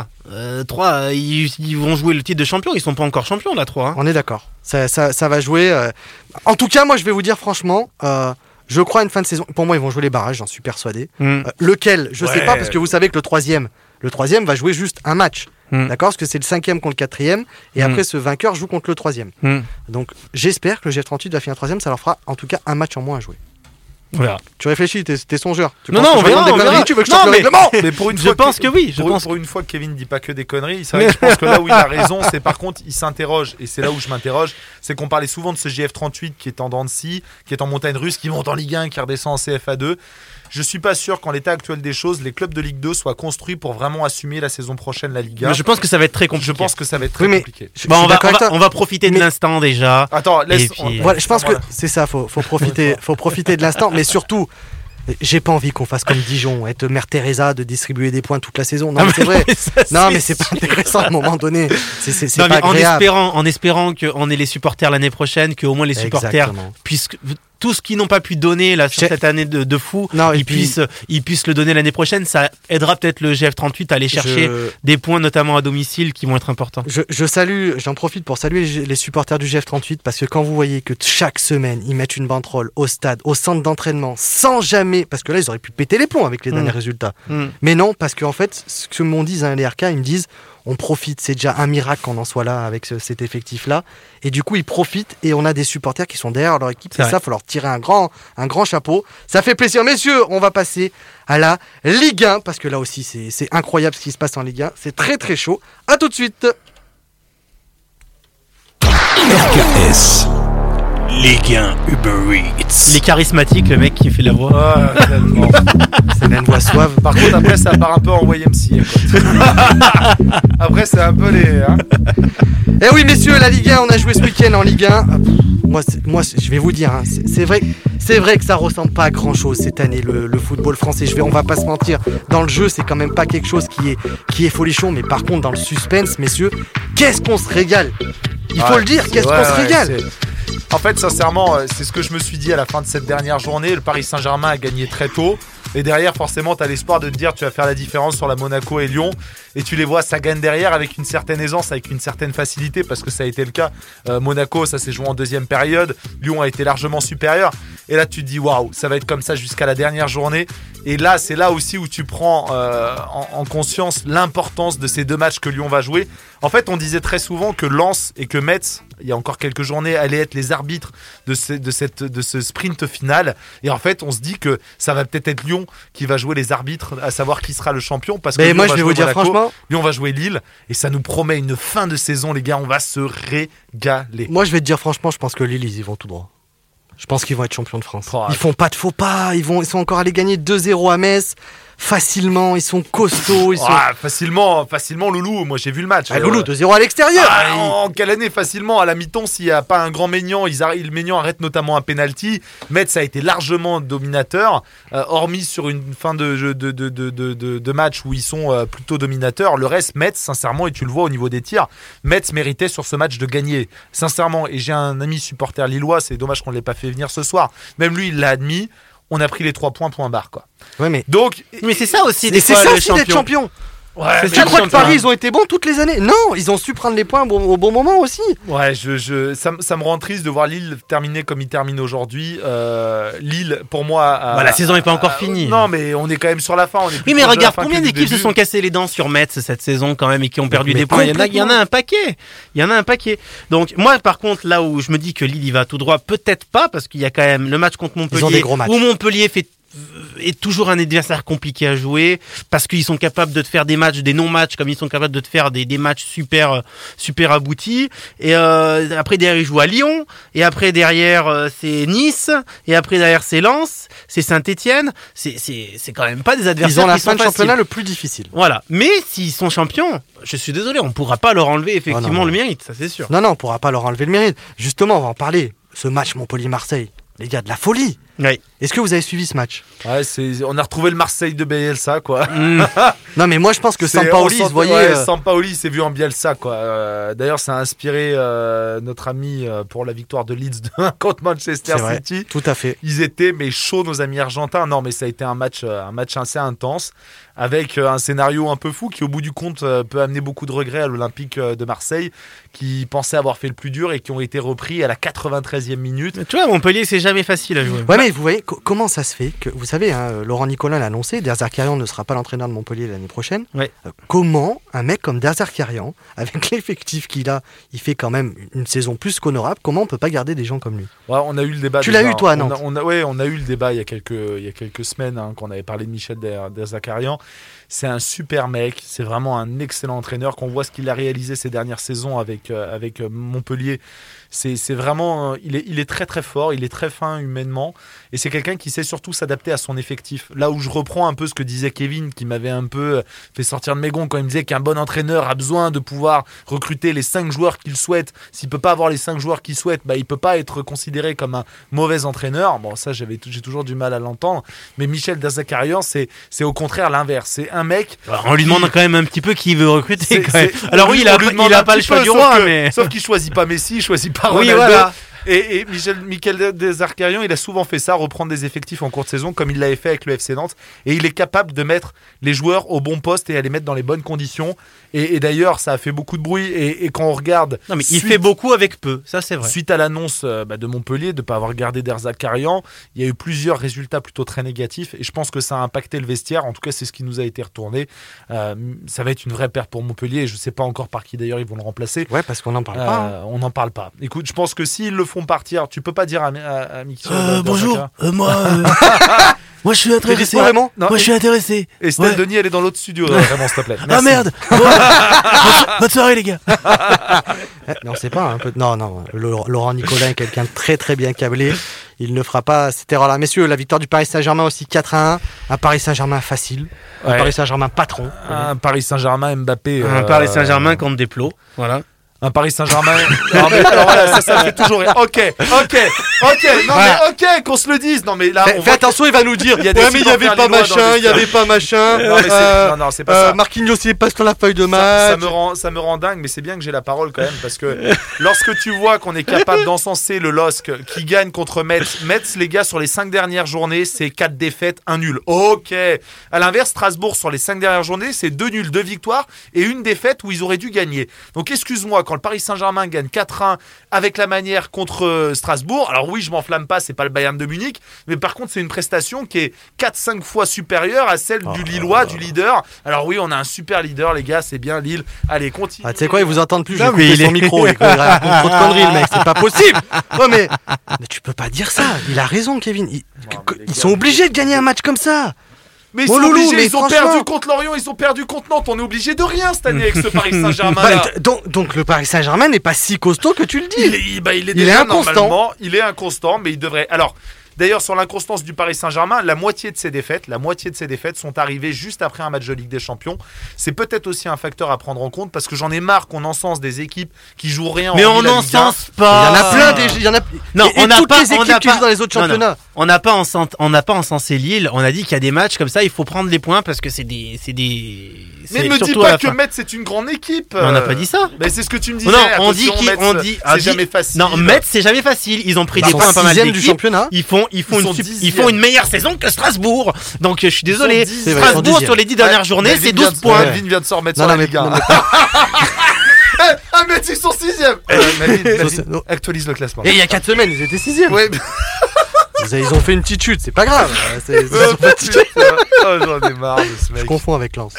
3, ils vont jouer le titre de champion. Ils sont pas encore champions, là, 3. Hein. on est d'accord. Ça va jouer. En tout cas, moi, je vais vous dire franchement, je crois à une fin de saison. Pour moi, ils vont jouer les barrages, j'en suis persuadé. Lequel, je sais pas, parce que vous savez que le troisième va jouer juste un match. D'accord, parce que c'est le 5e contre le 4e, et après ce vainqueur joue contre le 3e. Donc j'espère que le GF38 va finir 3e, ça leur fera en tout cas un match en moins à jouer. On verra. Tu réfléchis, t'es songeur. Tu Non, penses non, que on je raconte verra, des on conneries, verra. tu veux que je Non, sorte le mais- règlement Mais pour une Je fois, pense que oui, je pense pour une fois, Kevin dit pas que des conneries. C'est vrai que je pense que là où il a raison, c'est par contre, il s'interroge, et c'est là où je m'interroge, c'est qu'on parlait souvent de ce GF38 qui est en dents de scie, qui est en montagne russe, qui monte en Ligue 1, qui redescend en CFA2. Je suis pas sûr qu'en l'état actuel des choses, les clubs de Ligue 2 soient construits pour vraiment assumer la saison prochaine la Ligue 1. Mais je pense que ça va être très compliqué. Je pense que ça va être très Oui, mais compliqué. je Bon, suis on, va, d'accord avec toi. on va profiter de Mais- l'instant déjà. Attends, laisse. Et puis- Voilà, je pense Voilà. que c'est ça, faut profiter de l'instant, mais surtout, j'ai pas envie qu'on fasse comme Dijon, être Mère Teresa de distribuer des points toute la saison. Non, mais c'est vrai. Non, mais c'est pas intéressant à un moment donné. C'est Non, pas mais agréable. en espérant qu'on ait les supporters l'année prochaine, qu'au moins les supporters, Exactement. puisque tout ce qu'ils n'ont pas pu donner là sur J'ai- cette année de fou, Non, et ils puis- puissent le donner l'année prochaine. Ça aidera peut-être le GF38 à aller chercher Je- des points, notamment à domicile, qui vont être importants. J'en profite pour saluer les supporters du GF38 parce que quand vous voyez que chaque semaine ils mettent une banderole au stade, au centre d'entraînement, sans jamais, parce que là ils auraient pu péter les plombs avec les derniers résultats. Mais non, parce qu'en fait, ce que m'ont dit les RK, ils me disent on profite, c'est déjà un miracle qu'on en soit là avec cet effectif-là. Et du coup, ils profitent et on a des supporters qui sont derrière leur équipe. C'est Et vrai. ça, il faut leur tirer un grand chapeau. Ça fait plaisir. Messieurs, on va passer à la Ligue 1 parce que là aussi, c'est incroyable ce qui se passe en Ligue 1. C'est très très chaud. À tout de suite. RKS. Ligue 1 Uber Eats. Les charismatiques, le mec qui fait la voix. Ah, tellement. C'est une voix suave. Par contre, après, ça part un peu en YMCA. Après, c'est un peu les. Hein. Eh oui, messieurs, la Ligue 1, on a joué ce week-end en Ligue 1. Je vais vous dire, hein, c'est vrai que ça ressemble pas à grand-chose cette année, le football français. On va pas se mentir. Dans le jeu, c'est quand même pas quelque chose qui est folichon. Mais par contre, dans le suspense, messieurs, qu'est-ce qu'on se régale. Il faut Ouais, le dire, c'est- qu'est-ce ouais, qu'on se ouais, régale. En fait, sincèrement, c'est ce que je me suis dit à la fin de cette dernière journée. Le Paris Saint-Germain a gagné très tôt. Et derrière, forcément, tu as l'espoir de te dire tu vas faire la différence sur la Monaco et Lyon. Et tu les vois, ça gagne derrière avec une certaine aisance, avec une certaine facilité, parce que ça a été le cas. Monaco, ça s'est joué en deuxième période. Lyon a été largement supérieur. Et là, tu te dis waouh, ça va être comme ça jusqu'à la dernière journée. Et là, c'est là aussi où tu prends en conscience l'importance de ces deux matchs que Lyon va jouer. En fait, on disait très souvent que Lens et que Metz, il y a encore quelques journées, allaient être les arbitres de ce sprint final. Et en fait, on se dit que ça va peut-être être Lyon qui va jouer les arbitres, à savoir qui sera le champion. Parce que Mais Lyon moi, va je vais jouer vous dire Monaco, franchement, Lyon va jouer Lille. Et ça nous promet une fin de saison, les gars. On va se régaler. moi, je vais te dire franchement, je pense que Lille, ils y vont tout droit. Je pense qu'ils vont être champions de France. Oh, Ils font pas de faux pas. Ils sont encore allés gagner 2-0 à Metz. facilement, ils sont costauds, ils sont... Facilement, Loulou, moi j'ai vu le match. Loulou, 2-0 à l'extérieur. En quelle année facilement à la mi-temps s'il n'y a pas un grand Maignan, Maignan arrête notamment un penalty. Metz a été largement dominateur, hormis sur une fin de match où ils sont plutôt dominateurs. Le reste, Metz, sincèrement, et tu le vois au niveau des tirs, Metz méritait sur ce match de gagner, sincèrement. Et j'ai un ami supporter lillois, c'est dommage qu'on ne l'ait pas fait venir ce soir. Même lui, il l'a admis. On a pris les 3 points, point barre, quoi. Ouais, mais c'est ça aussi, c'est ça aussi d'être champion. Ouais, tu crois que Paris, ils ont été bons toutes les années? Non, ils ont su prendre les points au bon moment aussi. Ouais, ça me rend triste de voir Lille terminer comme il termine aujourd'hui. Lille, pour moi... la saison n'est pas encore finie. Non, mais on est quand même sur la fin. Oui, mais regarde, combien d'équipes se sont cassées les dents sur Metz cette saison quand même et qui ont perdu des points. Il y en a un paquet. Donc moi, par contre, là où je me dis que Lille il va tout droit, peut-être pas, parce qu'il y a quand même le match contre Montpellier, ils ont des gros matchs. Où Montpellier est toujours un adversaire compliqué à jouer parce qu'ils sont capables de te faire des matchs, des non-matchs, comme ils sont capables de te faire des matchs super aboutis. Et après derrière ils jouent à Lyon, et après derrière c'est Nice, et après derrière c'est Lens, c'est Saint-Etienne. C'est quand même pas des adversaires. Ils ont la qui fin sont de championnat faciles. le plus difficile. Voilà. Mais s'ils sont champions, je suis désolé, on pourra pas leur enlever effectivement le mérite, ça c'est sûr. Non, on pourra pas leur enlever le mérite. Justement, on va en parler. Ce match Montpellier-Marseille, les gars, de la folie. Oui. Est-ce que vous avez suivi ce match? Ouais, on a retrouvé le Marseille de Bielsa, quoi. Non, mais moi je pense que Sampaoli, se voyait. Sampaoli s'est vu en Bielsa, quoi. D'ailleurs, ça a inspiré notre ami pour la victoire de Leeds 2-1 contre Manchester City. Tout à fait. Ils étaient chauds, nos amis argentins. Non, mais ça a été un match assez intense, avec un scénario un peu fou qui, au bout du compte, peut amener beaucoup de regrets à l'Olympique de Marseille, qui pensait avoir fait le plus dur et qui ont été repris à la 93e minute. Tu vois, Montpellier, c'est jamais facile à jouer. Ouais, mais vous voyez, comment ça se fait que, vous savez, Laurent Nicolin l'a annoncé, Derzakarian ne sera pas l'entraîneur de Montpellier l'année prochaine. Ouais. Comment un mec comme Derzakarian, avec l'effectif qu'il a, il fait quand même une saison plus qu'honorable, comment on peut pas garder des gens comme lui? Ouais, on a eu le débat. Tu l'as eu, toi, à Nantes? On a eu le débat il y a quelques semaines, quand on avait parlé de Michel Derzakarian. C'est un super mec, c'est vraiment un excellent entraîneur. Qu'on voit ce qu'il a réalisé ces dernières saisons avec Montpellier. C'est vraiment, il est très très fort, il est très fin humainement, et c'est quelqu'un qui sait surtout s'adapter à son effectif. Là où je reprends un peu ce que disait Kevin, qui m'avait un peu fait sortir de mes gonds quand il me disait qu'un bon entraîneur a besoin de pouvoir recruter les 5 joueurs qu'il souhaite. S'il peut pas avoir les 5 joueurs qu'il souhaite, il peut pas être considéré comme un mauvais entraîneur. Bon, ça j'ai toujours du mal à l'entendre, mais Michel Derzakarian, c'est au contraire l'inverse. C'est un mec. Alors, on lui demande quand même un petit peu qui veut recruter. Alors oui, il a pas le choix du sauf roi, mais sauf qu'il choisit pas Messi, il choisit pas oui, Ronaldo. voilà. Et Michel Derzakarian, il a souvent fait ça, reprendre des effectifs en courte saison, comme il l'avait fait avec le FC Nantes. Et il est capable de mettre les joueurs au bon poste et à les mettre dans les bonnes conditions. Et d'ailleurs, ça a fait beaucoup de bruit. Et quand on regarde... Non, mais il fait beaucoup avec peu, ça c'est vrai. Suite à l'annonce de Montpellier de ne pas avoir gardé Derzakarian, il y a eu plusieurs résultats plutôt très négatifs. Et je pense que ça a impacté le vestiaire. En tout cas, c'est ce qui nous a été retourné. Ça va être une vraie perte pour Montpellier. Et je ne sais pas encore par qui d'ailleurs ils vont le remplacer. Ouais, parce qu'on n'en parle pas. On n'en parle pas. Écoute, je pense que s'ils le font partir, tu peux pas dire à Mickey. Bonjour, moi je suis intéressé. Vraiment moi je suis intéressé. Estelle Denis, elle est dans l'autre studio, vraiment, s'il te plaît. Merci. Ah merde. Bonne soirée les gars. Non, c'est pas un peu. Non, Laurent Nicolin est quelqu'un de très très bien câblé. Il ne fera pas cette erreur-là. Messieurs, la victoire du Paris Saint-Germain aussi 4-1. Un Paris Saint-Germain facile. Un Paris Saint-Germain patron. Un Paris Saint-Germain Mbappé. Un Paris Saint-Germain contre Desplos. Voilà. Un Paris Saint-Germain. Alors voilà, ça me fait toujours rire. Ok. Non mais ok, qu'on se le dise. Non mais là, fais attention, il va nous dire. Il y avait pas machin. Non, c'est pas ça. Marquinhos, il passe dans la feuille de match. Ça me rend dingue, mais c'est bien que j'ai la parole quand même, parce que lorsque tu vois qu'on est capable d'encenser le LOSC qui gagne contre Metz, les gars, sur les 5 dernières journées, c'est 4 défaites, 1 nul. Ok. À l'inverse, Strasbourg, sur les 5 dernières journées, c'est 2 nuls, 2 victoires et 1 défaite où ils auraient dû gagner. Donc excuse-moi, quand le Paris Saint-Germain gagne 4-1 avec la manière contre Strasbourg, alors oui, je m'enflamme pas, c'est pas le Bayern de Munich, mais par contre c'est une prestation qui est 4-5 fois supérieure à celle du Lillois, du leader. Alors oui, on a un super leader, les gars, c'est bien Lille. Allez, continue. Tu sais quoi, ils vous entendent plus, j'ai coupé son micro, il raconte trop de conneries, le mec, c'est pas possible. Ouais, mais tu peux pas dire ça, il a raison, Kevin. Ils sont obligés de gagner un match comme ça. Mais ils sont obligés, ils ont perdu contre Lorient, ils ont perdu contre Nantes. On est obligé de rien cette année avec ce Paris Saint-Germain. Donc le Paris Saint-Germain n'est pas si costaud que tu le dis. Il est inconstant. Il est inconstant, mais il devrait. Alors, D'ailleurs, sur l'inconstance du Paris Saint-Germain, la moitié de ces défaites sont arrivées juste après un match de Ligue des Champions. C'est peut-être aussi un facteur à prendre en compte parce que j'en ai marre qu'on encense des équipes qui jouent rien. Mais on n'encense n'encense pas. Il y en a plein des. Il y en a. Non, et toutes les équipes qui jouent dans les autres championnats. On n'a pas encensé Lille. On a dit qu'il y a des matchs comme ça, il faut prendre les points parce que c'est des. Mais ne me dis pas que Metz c'est une grande équipe. Mais on n'a pas dit ça. Mais c'est ce que tu me disais. Non, on dit c'est jamais facile. Non, Metz c'est jamais facile. Ils ont pris des points pas mal d'équipes. Du championnat. Ils font une meilleure saison que Strasbourg. Donc je suis désolé. Strasbourg sur les 10 dernières journées, c'est 12 points. Melvin vient de se remettre sur la Ligue 1. Ah, mais ils sont 6ème. Actualise le classement. Et il y a 4 semaines, ils étaient 6ème. Ouais. Ils ont fait une petite chute, c'est pas grave. J'en ai marre de ce mec. Je confonds avec Lens.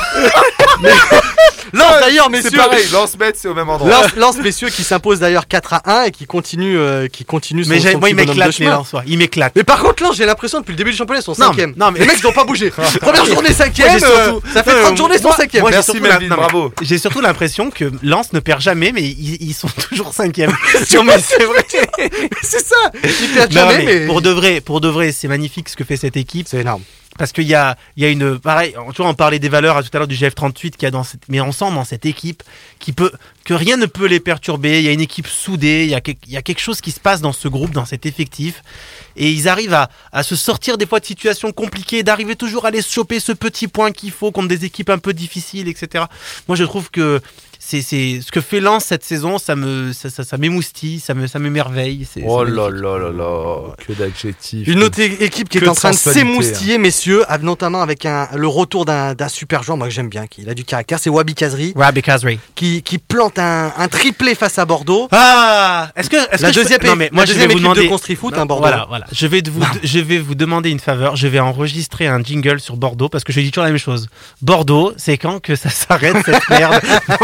Lens d'ailleurs, messieurs. C'est pareil, Lens-Metz, c'est au même endroit. Lens, messieurs, qui s'impose d'ailleurs 4-1 et qui continue son Mais moi, il m'éclate les Lens. Lensois. Il m'éclate. Mais par contre, Lens, j'ai l'impression depuis le début du championnat, ils sont 5ème. Non, mais les mecs, ils ont pas bougé. Première journée 5ème. Ça fait 30 journées, ils sont 5ème. Merci Melvin, bravo. J'ai surtout l'impression que Lens ne perd jamais, mais ils sont toujours 5ème. Non, mais c'est vrai. C'est ça. Ils perdent jamais, mais. Pour de vrai, c'est magnifique ce que fait cette équipe. C'est énorme. Parce qu'il y a une, pareil, tu vois, on parlait des valeurs tout à l'heure du GF38 qu'il y a mais ensemble dans cette équipe que rien ne peut les perturber. Il y a une équipe soudée, il y a quelque chose qui se passe dans ce groupe, dans cet effectif. Et ils arrivent à se sortir des fois de situations compliquées, d'arriver toujours à les choper ce petit point qu'il faut contre des équipes un peu difficiles, etc. Moi, je trouve que c'est ce que fait Lens cette saison, ça m'émoustille, ça m'émerveille. Oh là là là là, que d'adjectifs. Une autre équipe qui est en train de s'émoustiller, messieurs, notamment avec le retour d'un super joueur, moi que j'aime bien, il a du caractère, c'est Wabi Kazri. Qui plante un triplé face à Bordeaux. Ah, est-ce que la deuxième équipe de Construit Foot, Bordeaux. Voilà. Je vais vous demander une faveur. Je vais enregistrer un jingle sur Bordeaux parce que je dis toujours la même chose. Bordeaux, c'est quand que ça s'arrête cette merde.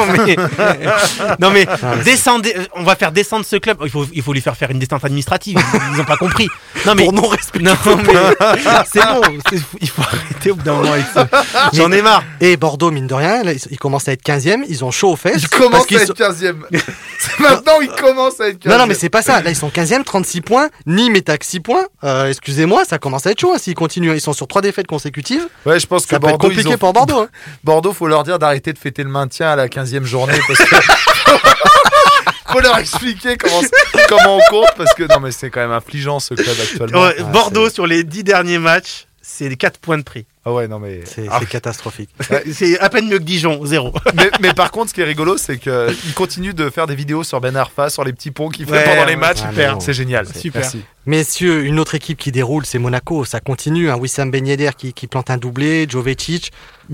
Non mais descendez. On va faire descendre ce club. Il faut lui faire une descente administrative. Ils n'ont pas compris. Non mais pour non respect. Non mais c'est bon. Il faut arrêter au bout d'un moment avec ça. J'en ai marre. Et Bordeaux, mine de rien, là, ils commencent à être 15e. Ils ont chaud aux fesses. Ils commencent à être 15e. Maintenant, ils commencent à être 15e. Non mais c'est pas ça. Là, ils sont 15e, 36 points. Nîmes est à 6 points. Excusez-moi, ça commence à être chaud. S'ils continuent, ils sont sur 3 défaites consécutives. Ouais, je pense que ça va être compliqué pour Bordeaux. Hein. Bordeaux, faut leur dire d'arrêter de fêter le maintien à la 15e journée parce que faut leur expliquer comment on compte parce que non mais c'est quand même affligeant ce club actuellement. Ouais, Bordeaux sur les 10 derniers matchs, c'est 4 points de prix. Ah ouais, non mais c'est catastrophique. C'est à peine mieux que Dijon, 0. mais par contre, ce qui est rigolo, c'est qu'ils continuent de faire des vidéos sur Ben Arfa, sur les petits ponts qu'il fait pendant les matchs. Super, c'est génial. Super. Merci. Messieurs, une autre équipe qui déroule, c'est Monaco. Ça continue. Wissam Ben Yedder qui plante un doublé, Jovetic.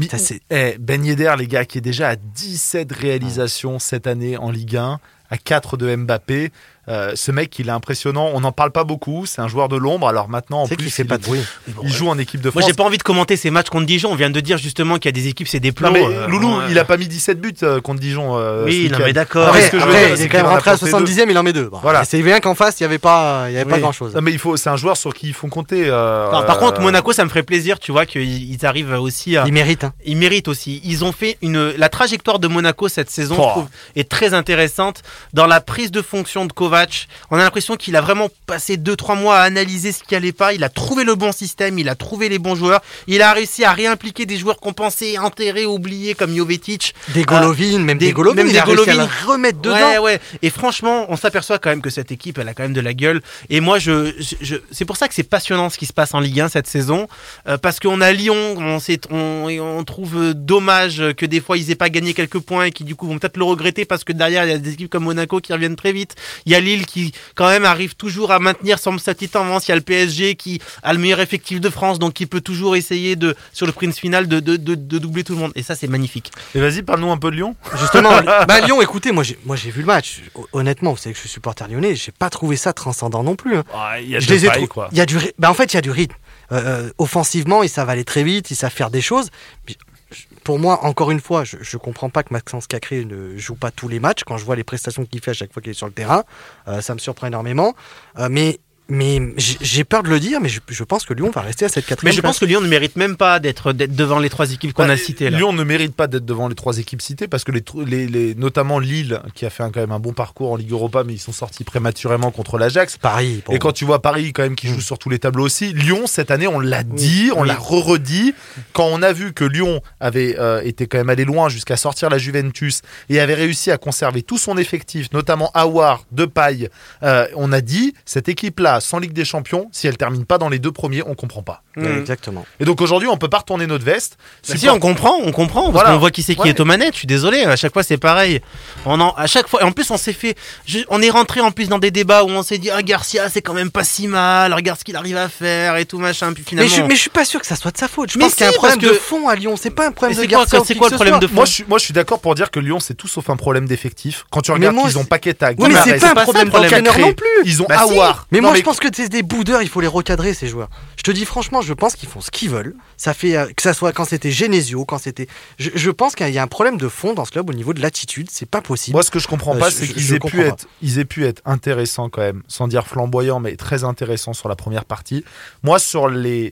Ben Yedder, les gars, qui est déjà à 17 réalisations cette année en Ligue 1, à 4 de Mbappé. Ce mec, il est impressionnant. On n'en parle pas beaucoup. C'est un joueur de l'ombre. Alors maintenant, en plus, il fait pas de bruit. Il joue en équipe de France. Moi, j'ai pas envie de commenter ces matchs contre Dijon. On vient de dire justement qu'il y a des équipes, c'est des plombs. Non, mais Loulou, il a pas mis 17 buts contre Dijon. Oui, non, mais d'accord. Après, il est quand même rentré à 70e, il en met 2. Bon, voilà. C'est bien qu'en face, il y avait pas grand-chose. Non, mais c'est un joueur sur qui ils font compter. Par contre, Monaco, ça me ferait plaisir, tu vois, qu'ils arrivent aussi à. Ils méritent. Ils méritent aussi. Ils ont fait la trajectoire de Monaco cette saison, je trouve, est très intéressante dans la prise de fonction de Kovac. On a l'impression qu'il a vraiment passé 2-3 mois à analyser ce qui allait pas. Il a trouvé le bon système, il a trouvé les bons joueurs. Il a réussi à réimpliquer des joueurs qu'on pensait enterrés, oubliés comme Jovetic. Des Golovin, même des Golovin. Il a réussi à le remettre dedans. Ouais. Et franchement, on s'aperçoit quand même que cette équipe, elle a quand même de la gueule. Et moi, c'est pour ça que c'est passionnant ce qui se passe en Ligue 1 cette saison. Parce qu'on a Lyon, on trouve dommage que des fois ils aient pas gagné quelques points et qui du coup vont peut-être le regretter parce que derrière il y a des équipes comme Monaco qui reviennent très vite. Il y a Lille qui quand même arrive toujours à maintenir son petite avance. Il y a le PSG qui a le meilleur effectif de France, donc qui peut toujours essayer sur le sprint final de doubler tout le monde. Et ça, c'est magnifique. Et vas-y, parle-nous un peu de Lyon. Justement, Lyon, écoutez, moi j'ai vu le match. Honnêtement, vous savez que je suis supporter lyonnais, j'ai pas trouvé ça transcendant non plus. Hein. Il y a des failles, quoi. Il y a en fait, il y a du rythme. Offensivement, ils savent aller très vite, ils savent faire des choses. Pour moi, encore une fois, je comprends pas que Maxence Cacré ne joue pas tous les matchs. Quand je vois les prestations qu'il fait à chaque fois qu'il est sur le terrain, ça me surprend énormément. Mais Mais j'ai peur de le dire, mais je pense que Lyon va rester à cette quatrième Mais je pense que Lyon ne mérite même pas d'être devant les 3 équipes qu'on a citées là. Lyon ne mérite pas d'être devant les 3 équipes citées parce que notamment Lille, qui a fait quand même un bon parcours en Ligue Europa, mais ils sont sortis prématurément contre l'Ajax. Paris. Et quand tu vois Paris quand même qui joue sur tous les tableaux aussi, Lyon cette année on l'a dit, on l'a redit. Quand on a vu que Lyon avait été quand même allé loin jusqu'à sortir la Juventus et avait réussi à conserver tout son effectif, notamment Aouar, Depay, on a dit cette équipe-là sans Ligue des Champions, si elle termine pas dans les 2 premiers, on comprend pas. Exactement. Et donc aujourd'hui, on peut pas retourner notre veste. Si on comprend, parce qu'on voit qui c'est qui est aux manettes. Je suis désolé, à chaque fois c'est pareil. À chaque fois, et en plus on s'est fait, on est rentré en plus dans des débats où on s'est dit Garcia c'est quand même pas si mal, regarde ce qu'il arrive à faire et tout machin. Puis finalement, mais je suis pas sûr que ça soit de sa faute. Je pense qu'il y a un problème de fond à Lyon. C'est pas un problème de Garcia. C'est quoi le problème de fond? Moi je suis d'accord pour dire que Lyon c'est tout sauf un problème d'effectif. Quand tu regardes qu'ils ont Paqueta, oui, mais c'est pas un problème d'entraîneur non plus. Ils ont Aouar. Mais moi je pense que c'est des boudeurs, il faut les recadrer ces joueurs. Je te dis franchement, je pense qu'ils font ce qu'ils veulent. Ça fait que ça soit quand c'était Genesio, quand c'était. Je pense qu'il y a un problème de fond dans ce club au niveau de l'attitude. C'est pas possible. Moi, ce que je comprends pas, c'est qu'ils aient pu être intéressants quand même, sans dire flamboyants, mais très intéressants sur la première partie. Moi, sur les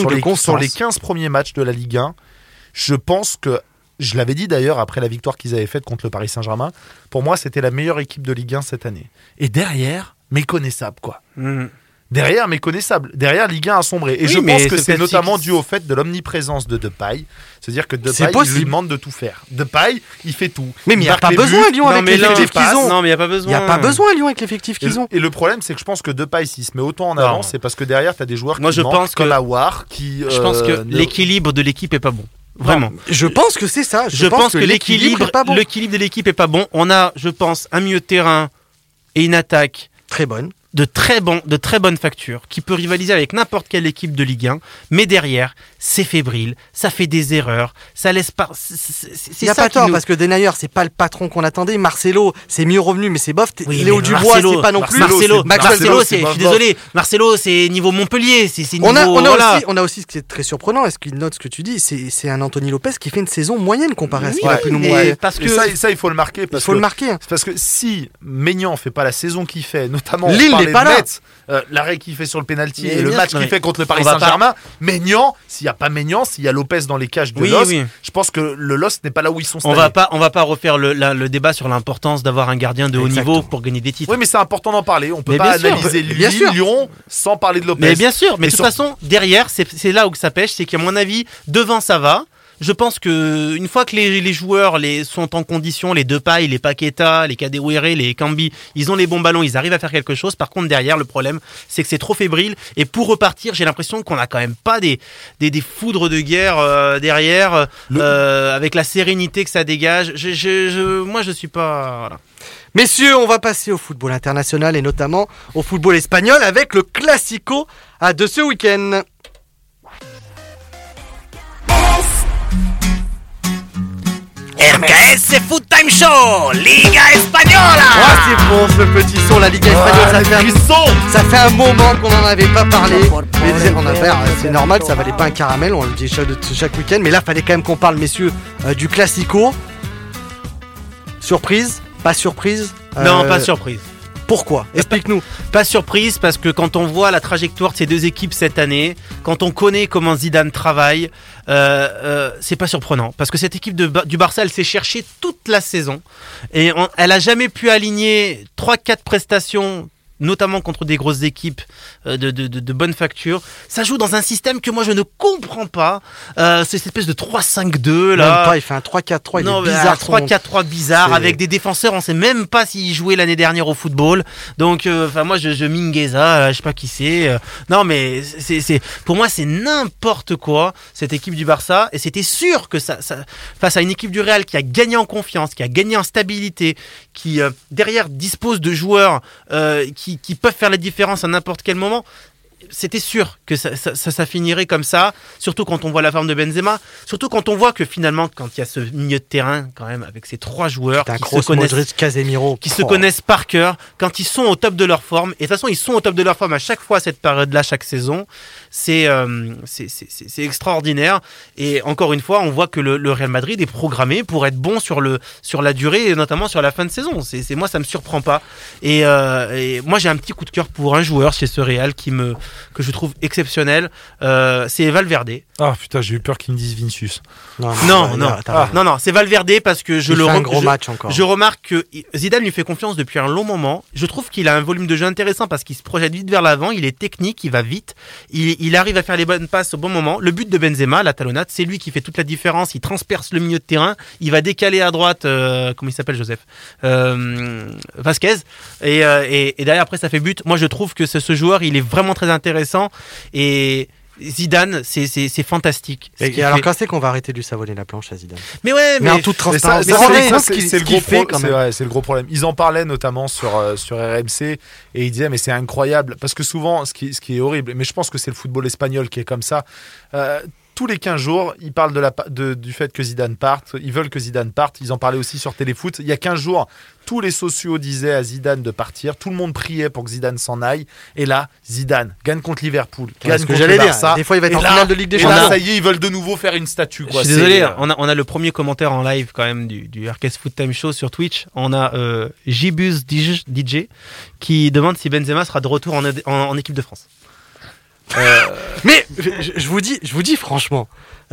15 premiers matchs de la Ligue 1, je pense que. Je l'avais dit d'ailleurs après la victoire qu'ils avaient faite contre le Paris Saint-Germain. Pour moi, c'était la meilleure équipe de Ligue 1 cette année. Et derrière, méconnaissable quoi. Derrière, méconnaissable. Derrière, Ligue 1 a sombré. Et je pense que c'est notamment dû au fait de l'omniprésence de Depay. C'est-à-dire que Depay, il lui demande de tout faire. Depay, il fait tout. Mais il n'y a pas besoin à Lyon avec l'effectif qu'ils ont. Non, mais il n'y a pas besoin. Il n'y a pas besoin à Lyon avec l'effectif qu'ils ont. Et le problème, c'est que je pense que Depay, s'il se met autant en avant, c'est parce que derrière, tu as des joueurs qui manquent, comme Aouar, qui... Je pense que l'équilibre de l'équipe est pas bon. Vraiment. Non, je pense que c'est ça. Je pense que l'équilibre de l'équipe est pas bon. On a, je pense, un milieu de terrain et une attaque très bonne. De très bonne facture, qui peut rivaliser avec n'importe quelle équipe de Ligue 1, mais derrière, c'est fébrile, ça fait des erreurs, ça laisse pas... Il n'y a pas tort, parce que Denayer, c'est pas le patron qu'on attendait, Marcelo, c'est mieux revenu, mais c'est bof, Léo Dubois, c'est pas non plus... Marcelo, je suis désolé, Marcelo, c'est niveau Montpellier, c'est niveau... On a aussi ce qui est très surprenant, est-ce qu'il note ce que tu dis, c'est un Anthony Lopez qui fait une saison moyenne comparé à ce qu'il a pu nous montrer. Parce que ça, il faut le marquer. Il faut le marquer. Parce que si Maignan fait pas la saison qu'il fait, notamment... Lille n'est pas là. L'arrêt qu'il fait sur le penalty et le match qu'il fait contre le Paris Saint-Germain, Maignan, s'il n'y a pas Maignan, s'il y a Lopez dans les cages de LOS, je pense que le LOS n'est pas là où ils sont stallés. On va pas refaire le débat sur l'importance d'avoir un gardien de haut niveau pour gagner des titres. Oui, mais c'est important d'en parler. On peut pas analyser Lyon sans parler de Lopez. Mais bien sûr, mais de toute façon, derrière, c'est là où ça pêche, c'est qu'à mon avis, devant ça va. Je pense que une fois que les joueurs sont en condition, les Depay, les Paqueta, les Kadewere, les Kambi, ils ont les bons ballons, ils arrivent à faire quelque chose. Par contre, derrière, le problème, c'est que c'est trop fébrile. Et pour repartir, j'ai l'impression qu'on a quand même pas des foudres de guerre derrière, avec la sérénité que ça dégage. Moi, je suis pas... Voilà. Messieurs, on va passer au football international et notamment au football espagnol avec le Classico de ce week-end. RKS Foot Time Show, Liga Española. Ah, c'est bon ce petit son, la Liga Espagnole, ça fait un moment qu'on n'en avait pas parlé. Mais c'est normal, ça valait pas un caramel, on le dit chaque week-end. Mais là, fallait quand même qu'on parle, messieurs, du Classico. Surprise? Pas surprise? Non, pas surprise. Pourquoi? Explique-nous. Pas surprise parce que quand on voit la trajectoire de ces deux équipes cette année, quand on connaît comment Zidane travaille, c'est pas surprenant. Parce que cette équipe du Barça, elle s'est cherchée toute la saison et elle a jamais pu aligner 3-4 prestations, notamment contre des grosses équipes de bonne facture. Ça joue dans un système que moi je ne comprends pas. C'est cette espèce de 3-5-2 là. Même pas, il fait un 3-4-3, il est bizarre. 3-4-3 bizarre avec des défenseurs, on sait même pas s'ils jouaient l'année dernière au football. Donc moi je Mingueza, je sais pas qui c'est. Non mais c'est pour moi c'est n'importe quoi cette équipe du Barça et c'était sûr que ça face à une équipe du Real qui a gagné en confiance, qui a gagné en stabilité, qui derrière dispose de joueurs qui peuvent faire la différence à n'importe quel moment. c'était sûr que ça finirait comme ça, surtout quand on voit la forme de Benzema, surtout quand on voit que finalement, quand il y a ce milieu de terrain, quand même, avec ces 3 joueurs qui se connaissent par cœur, quand ils sont au top de leur forme, et de toute façon, ils sont au top de leur forme à chaque fois à cette période-là, chaque saison, c'est extraordinaire. Et encore une fois, on voit que le Real Madrid est programmé pour être bon sur la durée, et notamment sur la fin de saison. Moi, ça me surprend pas. Et moi, j'ai un petit coup de cœur pour un joueur chez ce Real que je trouve exceptionnel, c'est Valverde. Ah putain, j'ai eu peur qu'ils me disent Vinicius. Non, c'est Valverde parce que je remarque que Zidane lui fait confiance depuis un long moment. Je trouve qu'il a un volume de jeu intéressant parce qu'il se projette vite vers l'avant, il est technique, il va vite, il arrive à faire les bonnes passes au bon moment. Le but de Benzema, la talonnade, c'est lui qui fait toute la différence, il transperce le milieu de terrain, il va décaler à droite, comment il s'appelle Joseph Vasquez, et derrière après ça fait but. Moi je trouve que ce joueur, il est vraiment très intéressant, et Zidane, c'est fantastique. Et alors quand c'est qu'on va arrêter de lui savonner la planche à Zidane? Mais en toute transparence, c'est le gros problème. Ils en parlaient notamment sur RMC, et ils disaient mais c'est incroyable parce que souvent ce qui est horrible, mais je pense que c'est le football espagnol qui est comme ça. Tous les 15 jours, ils parlent du fait que Zidane parte, ils veulent que Zidane parte, ils en parlaient aussi sur Téléfoot. Il y a 15 jours, tous les sociaux disaient à Zidane de partir, tout le monde priait pour que Zidane s'en aille, et là, Zidane gagne contre Liverpool, gagne contre le Barça. Des fois, il va être en finale de Ligue des Champions. Champions. Ça y est, ils veulent de nouveau faire une statue. Je suis désolé, on a le premier commentaire en live quand même du RKS Foot Time Show sur Twitch. On a Jibus DJ qui demande si Benzema sera de retour en équipe de France. Mais je vous dis franchement,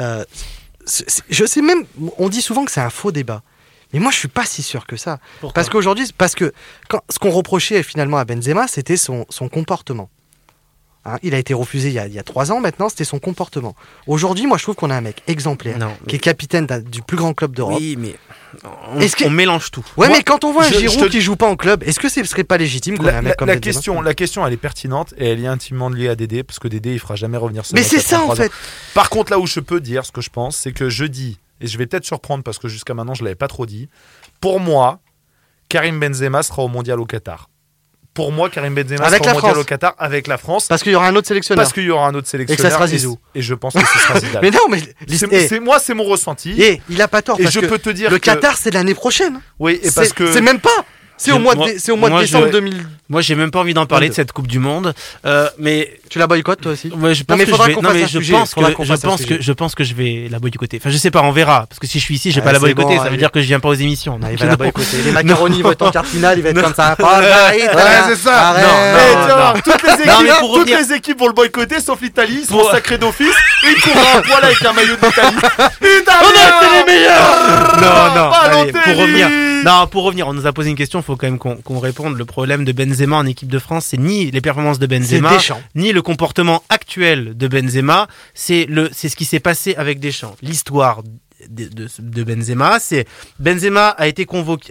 je sais même, on dit souvent que c'est un faux débat, mais moi je suis pas si sûr que ça. Pourquoi ? Parce qu'aujourd'hui, ce qu'on reprochait finalement à Benzema, c'était son comportement. Hein, il a été refusé il y a 3 ans maintenant, c'était son comportement. Aujourd'hui, moi je trouve qu'on a un mec exemplaire, qui est capitaine du plus grand club d'Europe. Oui, mais on mélange tout. Ouais, mais quand on voit un Giroud qui joue pas en club, est-ce que ce serait pas légitime qu'on ait un mec comme Benzema ? La question, elle est pertinente et elle est intimement liée à Dédé, parce que Dédé, il fera jamais revenir ce Mais mec c'est à ça 33 en fait. ans. Par contre, là où je peux dire ce que je pense, c'est que je dis, et je vais peut-être surprendre parce que jusqu'à maintenant je l'avais pas trop dit, pour moi, Karim Benzema sera au Mondial au Qatar. Pour moi, Karim Benzema sera au Mondial au Qatar avec la France. Parce qu'il y aura un autre sélectionneur. Et que ça sera Zizou. Et je pense que ce sera Zidane. Mais non, mais c'est mon ressenti. Et il a pas tort. Et je peux te dire le Qatar, c'est l'année prochaine. Oui, et parce que c'est même pas. C'est au mois de décembre 2000. Moi, j'ai même pas envie d'en parler de cette Coupe du Monde. Mais tu la boycottes toi aussi? Ouais, je pense que je vais la boycotter. Enfin, je sais pas, on verra. Parce que si je suis ici, je vais pas la boycotter. Ça veut dire que je viens pas aux émissions. Il va la boycotter. Les macaronis vont être en quart finale, il va être comme ça. C'est ça. Non. Toutes les équipes vont le boycotter, sauf l'Italie. Ils seront sacrés d'office. Et ils courront à poil avec un maillot d'Italie. C'est les meilleurs. Pour revenir, on nous a posé une question, il faut quand même qu'on réponde. Le problème de Benzema en équipe de France, c'est ni les performances de Benzema, ni le comportement actuel de Benzema, c'est ce qui s'est passé avec Deschamps. L'histoire de Benzema, c'est Benzema a été convoqué,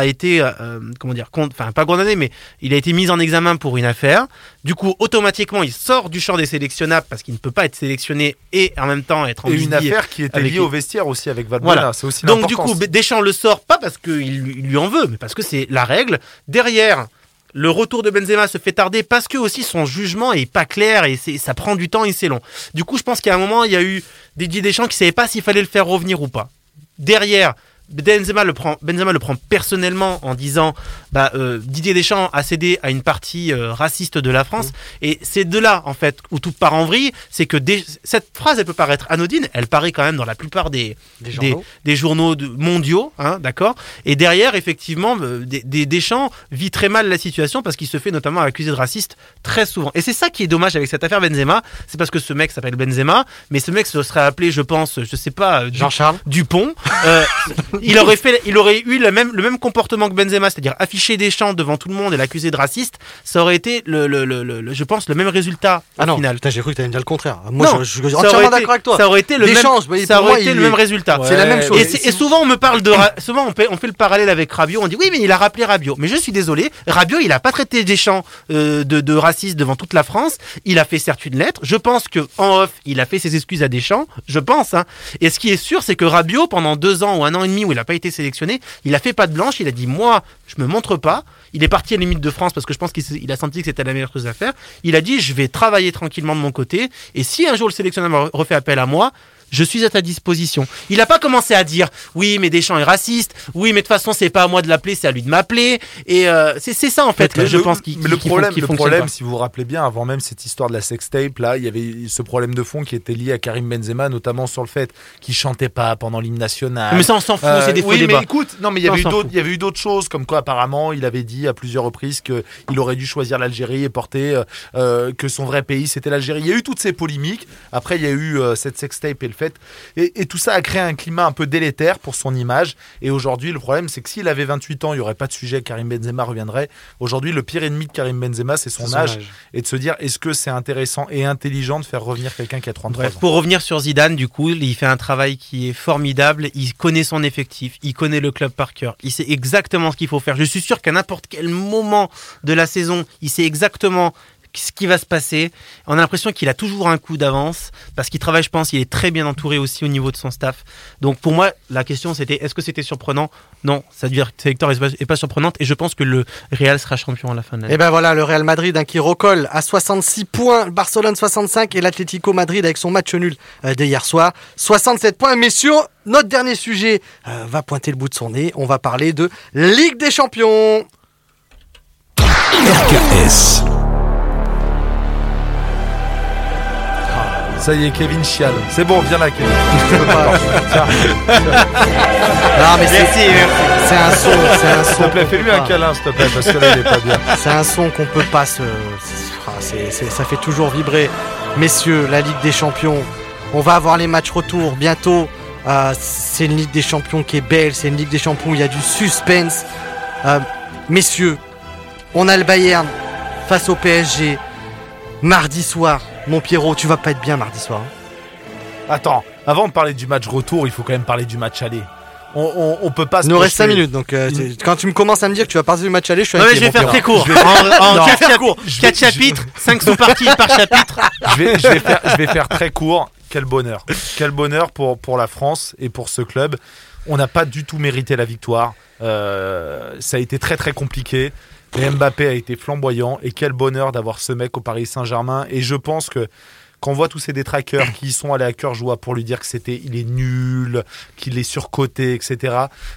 pas condamné, mais il a été mis en examen pour une affaire. Du coup, automatiquement, il sort du champ des sélectionnables parce qu'il ne peut pas être sélectionné et en même temps être en une affaire qui était liée au vestiaire aussi avec Valbuena. Voilà. C'est aussi donc du coup, Deschamps le sort pas parce qu'il lui en veut, mais parce que c'est la règle. Derrière, le retour de Benzema se fait tarder parce que aussi son jugement est pas clair et ça prend du temps et c'est long. Du coup, je pense qu'à un moment, il y a eu Didier Deschamps qui savait pas s'il fallait le faire revenir ou pas. Derrière, Benzema le prend personnellement en disant Didier Deschamps a cédé à une partie raciste de la France, et c'est de là en fait où tout part en vrille. C'est que cette phrase, elle peut paraître anodine, elle paraît quand même dans la plupart des journaux mondiaux, hein, d'accord. Et derrière, effectivement, Deschamps vit très mal la situation parce qu'il se fait notamment accuser de raciste très souvent. Et c'est ça qui est dommage avec cette affaire Benzema, c'est parce que ce mec s'appelle Benzema, mais ce mec se serait appelé, je pense, je sais pas, Jean-Charles Dupont. Il aurait eu le même comportement que Benzema, c'est-à-dire afficher Deschamps devant tout le monde et l'accuser de raciste. Ça aurait été je pense le même résultat au final. Putain, j'ai cru que t'allais me dire le contraire. Moi, je suis entièrement d'accord avec toi. Ça aurait été le même résultat. C'est la même chose. Et souvent on me parle souvent on fait le parallèle avec Rabiot. On dit oui, mais il a rappelé Rabiot. Mais je suis désolé, Rabiot, il a pas traité Deschamps de raciste devant toute la France. Il a fait certes une lettre. Je pense que en off, il a fait ses excuses à Deschamps. Je pense. Hein. Et ce qui est sûr, c'est que Rabiot, pendant 2 ans ou 1 an et demi où où il n'a pas été sélectionné, il a fait patte blanche, il a dit moi je me montre pas, il est parti à la limite de France parce que je pense qu'il a senti que c'était la meilleure chose à faire, il a dit je vais travailler tranquillement de mon côté et si un jour le sélectionneur refait appel à moi, je suis à ta disposition. Il n'a pas commencé à dire oui mais Deschamps est raciste, oui mais de toute façon c'est pas à moi de l'appeler, c'est à lui de m'appeler et c'est ça en fait je pense qu'il le problème pas. si vous vous rappelez bien, avant même cette histoire de la sextape là, il y avait ce problème de fond qui était lié à Karim Benzema, notamment sur le fait qu'il chantait pas pendant l'hymne national. Mais ça on s'en fout, c'est des faux oui, débats. Mais écoute, non mais il y avait eu d'autres choses, comme quoi apparemment il avait dit à plusieurs reprises qu'il aurait dû choisir l'Algérie et porter que son vrai pays c'était l'Algérie. Il y a eu toutes ces polémiques. Après il y a eu cette sextape et le fait et tout ça a créé un climat un peu délétère pour son image. Et aujourd'hui, le problème, c'est que s'il avait 28 ans, il n'y aurait pas de sujet. Karim Benzema reviendrait. Aujourd'hui, le pire ennemi de Karim Benzema, c'est son âge. Et de se dire, est-ce que c'est intéressant et intelligent de faire revenir quelqu'un qui a 33 ans. Pour revenir sur Zidane, du coup, il fait un travail qui est formidable. Il connaît son effectif, il connaît le club par cœur. Il sait exactement ce qu'il faut faire. Je suis sûr qu'à n'importe quel moment de la saison, il sait exactement ce qui va se passer. On a l'impression qu'il a toujours un coup d'avance parce qu'il travaille, je pense, il est très bien entouré aussi au niveau de son staff. Donc pour moi, la question c'était est-ce que c'était surprenant ? Non, cette victoire est pas surprenante et je pense que le Real sera champion à la fin de l'année. Et ben voilà, le Real Madrid qui recolle à 66 points, Barcelone 65 et l'Atlético Madrid avec son match nul d'hier soir, 67 points. Messieurs, notre dernier sujet va pointer le bout de son nez. On va parler de Ligue des Champions. RKS. Ça y est, Kevin chiale. C'est bon, viens là, Kevin. Je peux pas. Non, mais c'est un son. S'il te plaît, fais-lui un câlin, s'il te plaît, parce que là, il est pas bien. C'est un son qu'on peut pas se. Ça fait toujours vibrer. Messieurs, la Ligue des Champions. On va avoir les matchs retour bientôt. C'est une Ligue des Champions qui est belle. C'est une Ligue des Champions où il y a du suspense. Messieurs, on a le Bayern face au PSG. Mardi soir. Mon Pierrot, tu vas pas être bien mardi soir. Attends, avant de parler du match retour, il faut quand même parler du match aller. On peut pas se. Il nous reste 5 minutes, donc quand tu me commences à me dire que tu vas parler du match aller, je suis inquiet. Je vais faire très court. En 4 chapitres, 5 sous-parties par chapitre. Je vais faire très court. Quel bonheur. Quel bonheur pour la France et pour ce club. On n'a pas du tout mérité la victoire. Ça a été très très compliqué. Et Mbappé a été flamboyant et quel bonheur d'avoir ce mec au Paris Saint-Germain. Et je pense que quand on voit tous ces détraqueurs qui y sont allés à cœur joie pour lui dire il est nul, qu'il est surcoté, etc.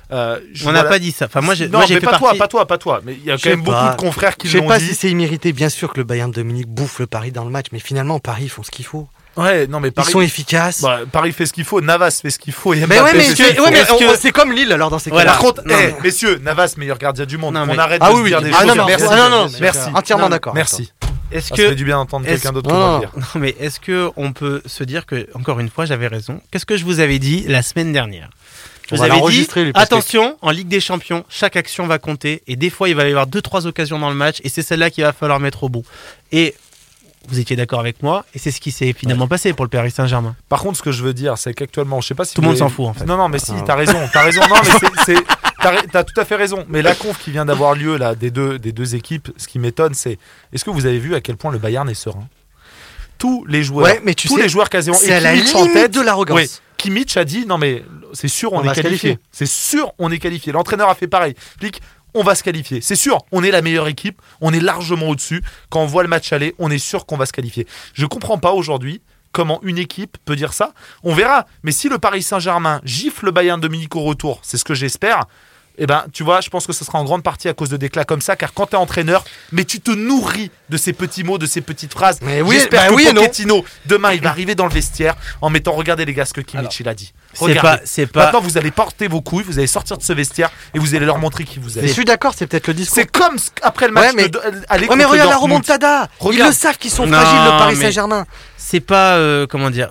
On n'a pas dit ça. Enfin, moi, j'ai fait pas toi. Mais il y a quand même beaucoup de confrères qui l'ont dit. Je sais pas si c'est immérité. Bien sûr que le Bayern de Munich bouffe le Paris dans le match, mais finalement Paris ils font ce qu'il faut. Ouais, non mais Paris, ils sont efficaces. Bah, Paris fait ce qu'il faut, Navas fait ce qu'il faut. Et mais ouais, mais c'est comme Lille alors dans ces cas-là. Par contre, messieurs, Navas meilleur gardien du monde. On arrête de se dire des choses. Merci. Entièrement d'accord. Merci. Est-ce que ça fait du bien d'entendre quelqu'un d'autre le dire. Non, mais est-ce que on peut se dire que encore une fois j'avais raison ? Qu'est-ce que je vous avais dit la semaine dernière ? Je vous avais dit attention, en Ligue des Champions, chaque action va compter et des fois il va y avoir 2-3 occasions dans le match et c'est celle-là qu'il va falloir mettre au bout. Et vous étiez d'accord avec moi et c'est ce qui s'est finalement passé pour le Paris Saint-Germain. Par contre, ce que je veux dire, c'est qu'actuellement, je sais pas si tout le monde s'en fout en fait. Non, mais si, t'as raison. Non, mais t'as tout à fait raison. Mais la conf qui vient d'avoir lieu là des deux équipes, ce qui m'étonne, c'est est-ce que vous avez vu à quel point le Bayern est serein ? Tous les joueurs, les joueurs quasiment. C'est à la limite de l'arrogance. Ouais, Kimmich a dit non mais c'est sûr on est qualifié. C'est sûr on est qualifié. L'entraîneur a fait pareil. On va se qualifier. C'est sûr, on est la meilleure équipe, on est largement au-dessus. Quand on voit le match aller, on est sûr qu'on va se qualifier. Je comprends pas aujourd'hui comment une équipe peut dire ça. On verra. Mais si le Paris Saint-Germain gifle le Bayern de Munich au retour, c'est ce que j'espère. Eh ben, tu vois, je pense que ce sera en grande partie à cause de déclats comme ça, car quand t'es entraîneur, mais tu te nourris de ces petits mots, de ces petites phrases. Mais oui, j'espère que Pochettino, demain, il va arriver dans le vestiaire en mettant, regardez les gars, ce que Kimmich il a dit. Regardez. C'est pas. Maintenant, vous allez porter vos couilles, vous allez sortir de ce vestiaire et vous allez leur montrer qui vous êtes. Je suis d'accord, c'est peut-être le discours. C'est comme après le match. Mais regarde la remontada. Ils le savent qu'ils sont fragiles, le Paris Saint-Germain. C'est pas comment dire.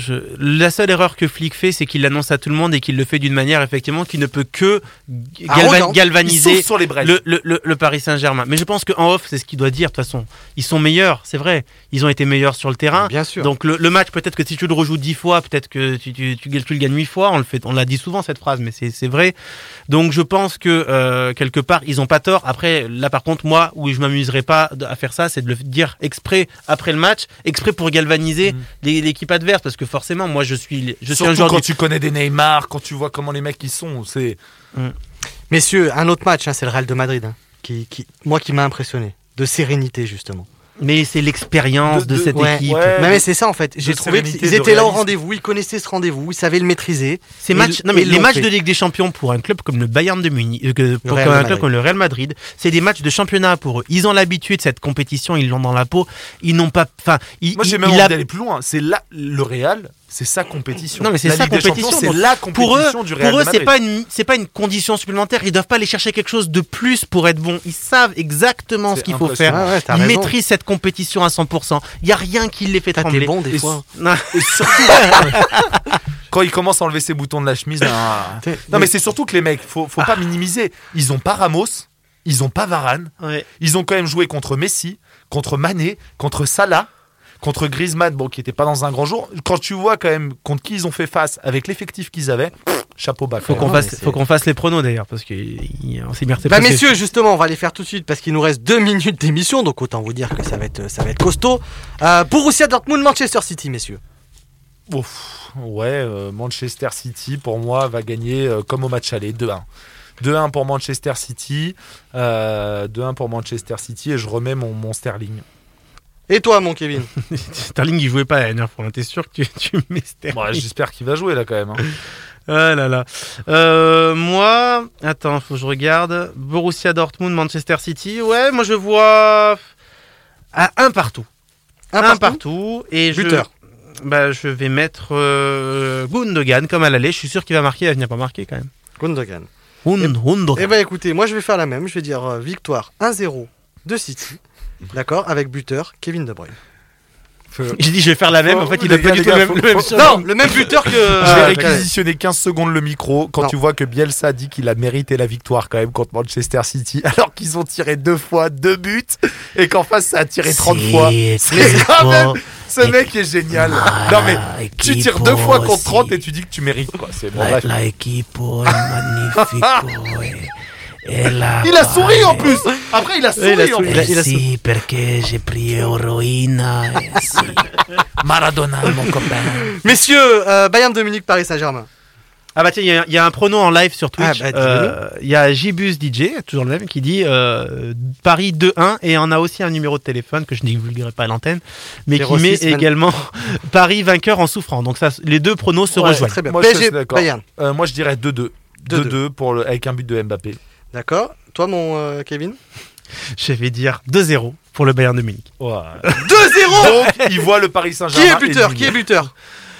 La seule erreur que Flick fait, c'est qu'il l'annonce à tout le monde et qu'il le fait d'une manière effectivement qui ne peut que galvaniser sur les le Paris Saint-Germain. Mais je pense qu'en off, c'est ce qu'il doit dire. De toute façon, ils sont meilleurs, c'est vrai. Ils ont été meilleurs sur le terrain. Bien sûr. Donc le match, peut-être que si tu le rejoues 10 fois, peut-être que tu le gagnes 8 fois. On l'a dit souvent cette phrase, mais c'est vrai. Donc je pense que quelque part, ils ont pas tort. Après, là par contre, moi, où je m'amuserais pas à faire ça, c'est de le dire exprès après le match, exprès pour galvaniser organiser l'équipe adverse, parce que forcément, moi, je suis un Surtout joueur quand tu connais des Neymar, quand tu vois comment les mecs ils sont, c'est... Messieurs, un autre match, c'est le Real de Madrid, qui m'a impressionné. De sérénité, justement. Mais c'est l'expérience de cette équipe. ouais. Mais c'est ça en fait. J'ai trouvé sérénité, qu'ils de étaient là au réalisme. rendez-vous, ils connaissaient ce rendez-vous, ils savaient le maîtriser. Ces Et matchs, ils- non mais ils les l'ont matchs fait. de Ligue des Champions pour un club comme le Bayern de Munich, pour Real un Madrid. club comme le Real Madrid, c'est des matchs de championnat pour eux. Ils ont l'habitude de cette compétition, ils l'ont dans la peau. Ils n'ont pas, enfin, Moi j'ai même envie d'aller plus loin. C'est là le Real, c'est sa compétition. Non mais c'est La sa Ligue des compétition. Champions, donc, c'est la pour eux, compétition du Real pour eux, de c'est Madrid. pas une condition supplémentaire. Ils doivent pas aller chercher quelque chose de plus pour être bons. Ils savent exactement C'est ce qu'il faut impressionnant. faire. Ouais, t'as Ils raison. maîtrisent cette compétition à 100%. Il y a rien qui les fait T'as trembler. t'es bon des Et fois. Non. Et surtout, quand il commence à enlever ses boutons de la chemise. Non mais c'est surtout que les mecs, faut pas minimiser. Ils ont pas Ramos, ils ont pas Varane. Ouais. Ils ont quand même joué contre Messi, contre Mané, contre Salah, contre Griezmann, bon, qui était pas dans un grand jour. Quand tu vois quand même contre qui ils ont fait face avec l'effectif qu'ils avaient, chapeau bas. Faut quand qu'on même. mais fasse, c'est- faut qu'on fasse les pronos d'ailleurs parce que on s'est bien Bah messieurs, justement, on va les faire tout de suite parce qu'il nous reste 2 minutes d'émission, donc autant vous dire que ça va être costaud. Borussia Dortmund, Manchester City, messieurs. Ouf, ouais, Manchester City pour moi va gagner comme au match aller, 2-1. 2-1 pour Manchester City, 2-1 pour Manchester City et je remets mon Sterling. Et toi, mon Kevin? Sterling il jouait pas la dernière fois. T'es sûr que tu mets Sterling? Bon, j'espère qu'il va jouer là quand même. Hein. Ah là là. Moi, attends, faut que je regarde. Borussia Dortmund, Manchester City. Ouais, moi je vois à un partout. Un partout. Et Buteur. je vais mettre Gundogan comme à l'aller. Je suis sûr qu'il va marquer. Il va venir pas marquer quand même. Gundogan. Gundogan. Eh ben écoutez, moi je vais faire la même, je vais dire victoire 1-0 de City. D'accord, avec buteur Kevin De Bruyne. J'ai dit je vais faire la même. En fait, il les donne pas gars, du les tout gars, le faut- même faut- chose. Non, le même buteur que. Je vais euh, réquisitionner 15 secondes le micro quand Non. tu vois que Bielsa dit qu'il a mérité la victoire quand même contre Manchester City alors qu'ils ont tiré 2 fois 2 buts et qu'en face ça a tiré 30 fois. Mais quand même, ce mec est génial. Non mais tu tires 2 fois contre 30 et tu dis que tu mérites quoi. C'est bon, bref. La equipo è magnifico. Il a souri en plus. Après il a souri en plus. Sì, perché j'ai pris Euroina. Sì. Maradona, mon copain. Messieurs, Bayern de Munich, Paris Saint-Germain. Ah bah tiens, il y a un prono en live sur Twitch. Ah bah, Il y a Jibus DJ, toujours le même, qui dit Paris 2-1 et on a aussi un numéro de téléphone que je ne divulguerai pas à l'antenne, mais 06 qui met 20. également Paris vainqueur en souffrant. Donc ça, les deux pronos se Ouais, rejoignent. très bien. Moi, je suis PSG, d'accord. Bayern. Moi je dirais 2-2. 2-2 avec un but de Mbappé. D'accord. Toi, mon Kevin? Je vais dire 2-0 pour le Bayern de Munich. 2-0. Donc il voit le Paris Qui Saint-Germain. est buteur? éliminé. Qui est buteur?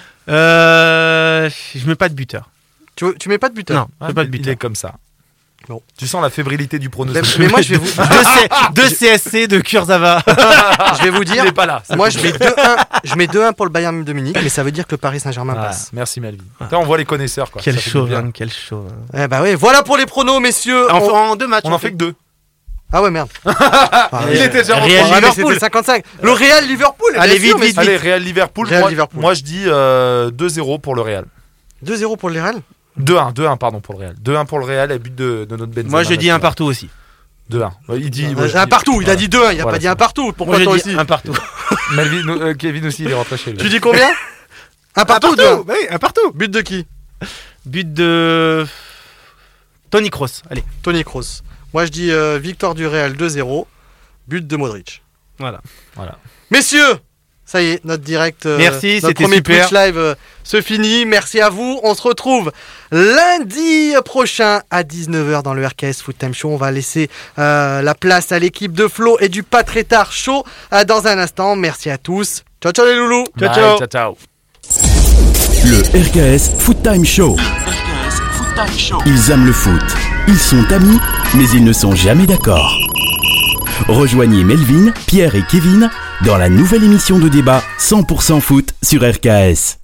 Je mets pas de buteur. Tu mets pas de buteur? Non, je Ah, mets pas de il buteur. est comme ça. Bon. Tu sens la fébrilité du pronostic. Mais moi, je vais vous, Deux CSC de Kurzawa. je vais vous dire. Il est pas là. c'est Moi, tout. je mets 2-1. Je mets 2-1 pour le Bayern de Munich, mais ça veut dire que le Paris Saint-Germain Ah, passe. merci Melvin. Putain, on voit les connaisseurs quoi. Quel Ça fait du bien. chauvin, quel chauvin. Eh bah oui, voilà pour les pronos, messieurs. En 2 matchs. On en fait que 2. Ah ouais, merde. Il était déjà Real rentré. Ah, mais Liverpool. c'était 55. Le Real Liverpool. bien Allez, sûr, vite, mais- vite, Allez, Real Liverpool. Real moi, Liverpool. moi, je dis 2-0 pour le Real. 2-0 pour le Real. 2-1 pardon pour le Real. 2-1 pour le Real et but de notre Benzema. Moi, je dis un partout aussi. 2-1. Il dit moi, je Un dis- partout. Il a dit 2-1. Il a Voilà, pas dit c'est un partout. Pourquoi Moi, toi je dis aussi? un partout. Melvin, Kevin aussi, il est rentré chez lui. Tu dis combien? Un partout ou 2-1? Oui, un partout. But de qui? But de Tony Kroos. Allez, Tony Kroos. Moi, je dis victoire du Real 2-0. But de Modric. voilà. Messieurs, ça y est, notre direct, Merci, notre c'était premier super. Twitch live se finit. Merci à vous. On se retrouve lundi prochain à 19h dans le RKS Foot Time Show. On va laisser la place à l'équipe de Flo et du Pas Très Tard Show dans un instant. Merci à tous. Ciao, ciao les loulous. Bye, ciao. ciao, ciao. Le RKS Foot Time Show. Ils aiment le foot. Ils sont amis, mais ils ne sont jamais d'accord. Rejoignez Melvin, Pierre et Kevin dans la nouvelle émission de débat 100% foot sur RKS.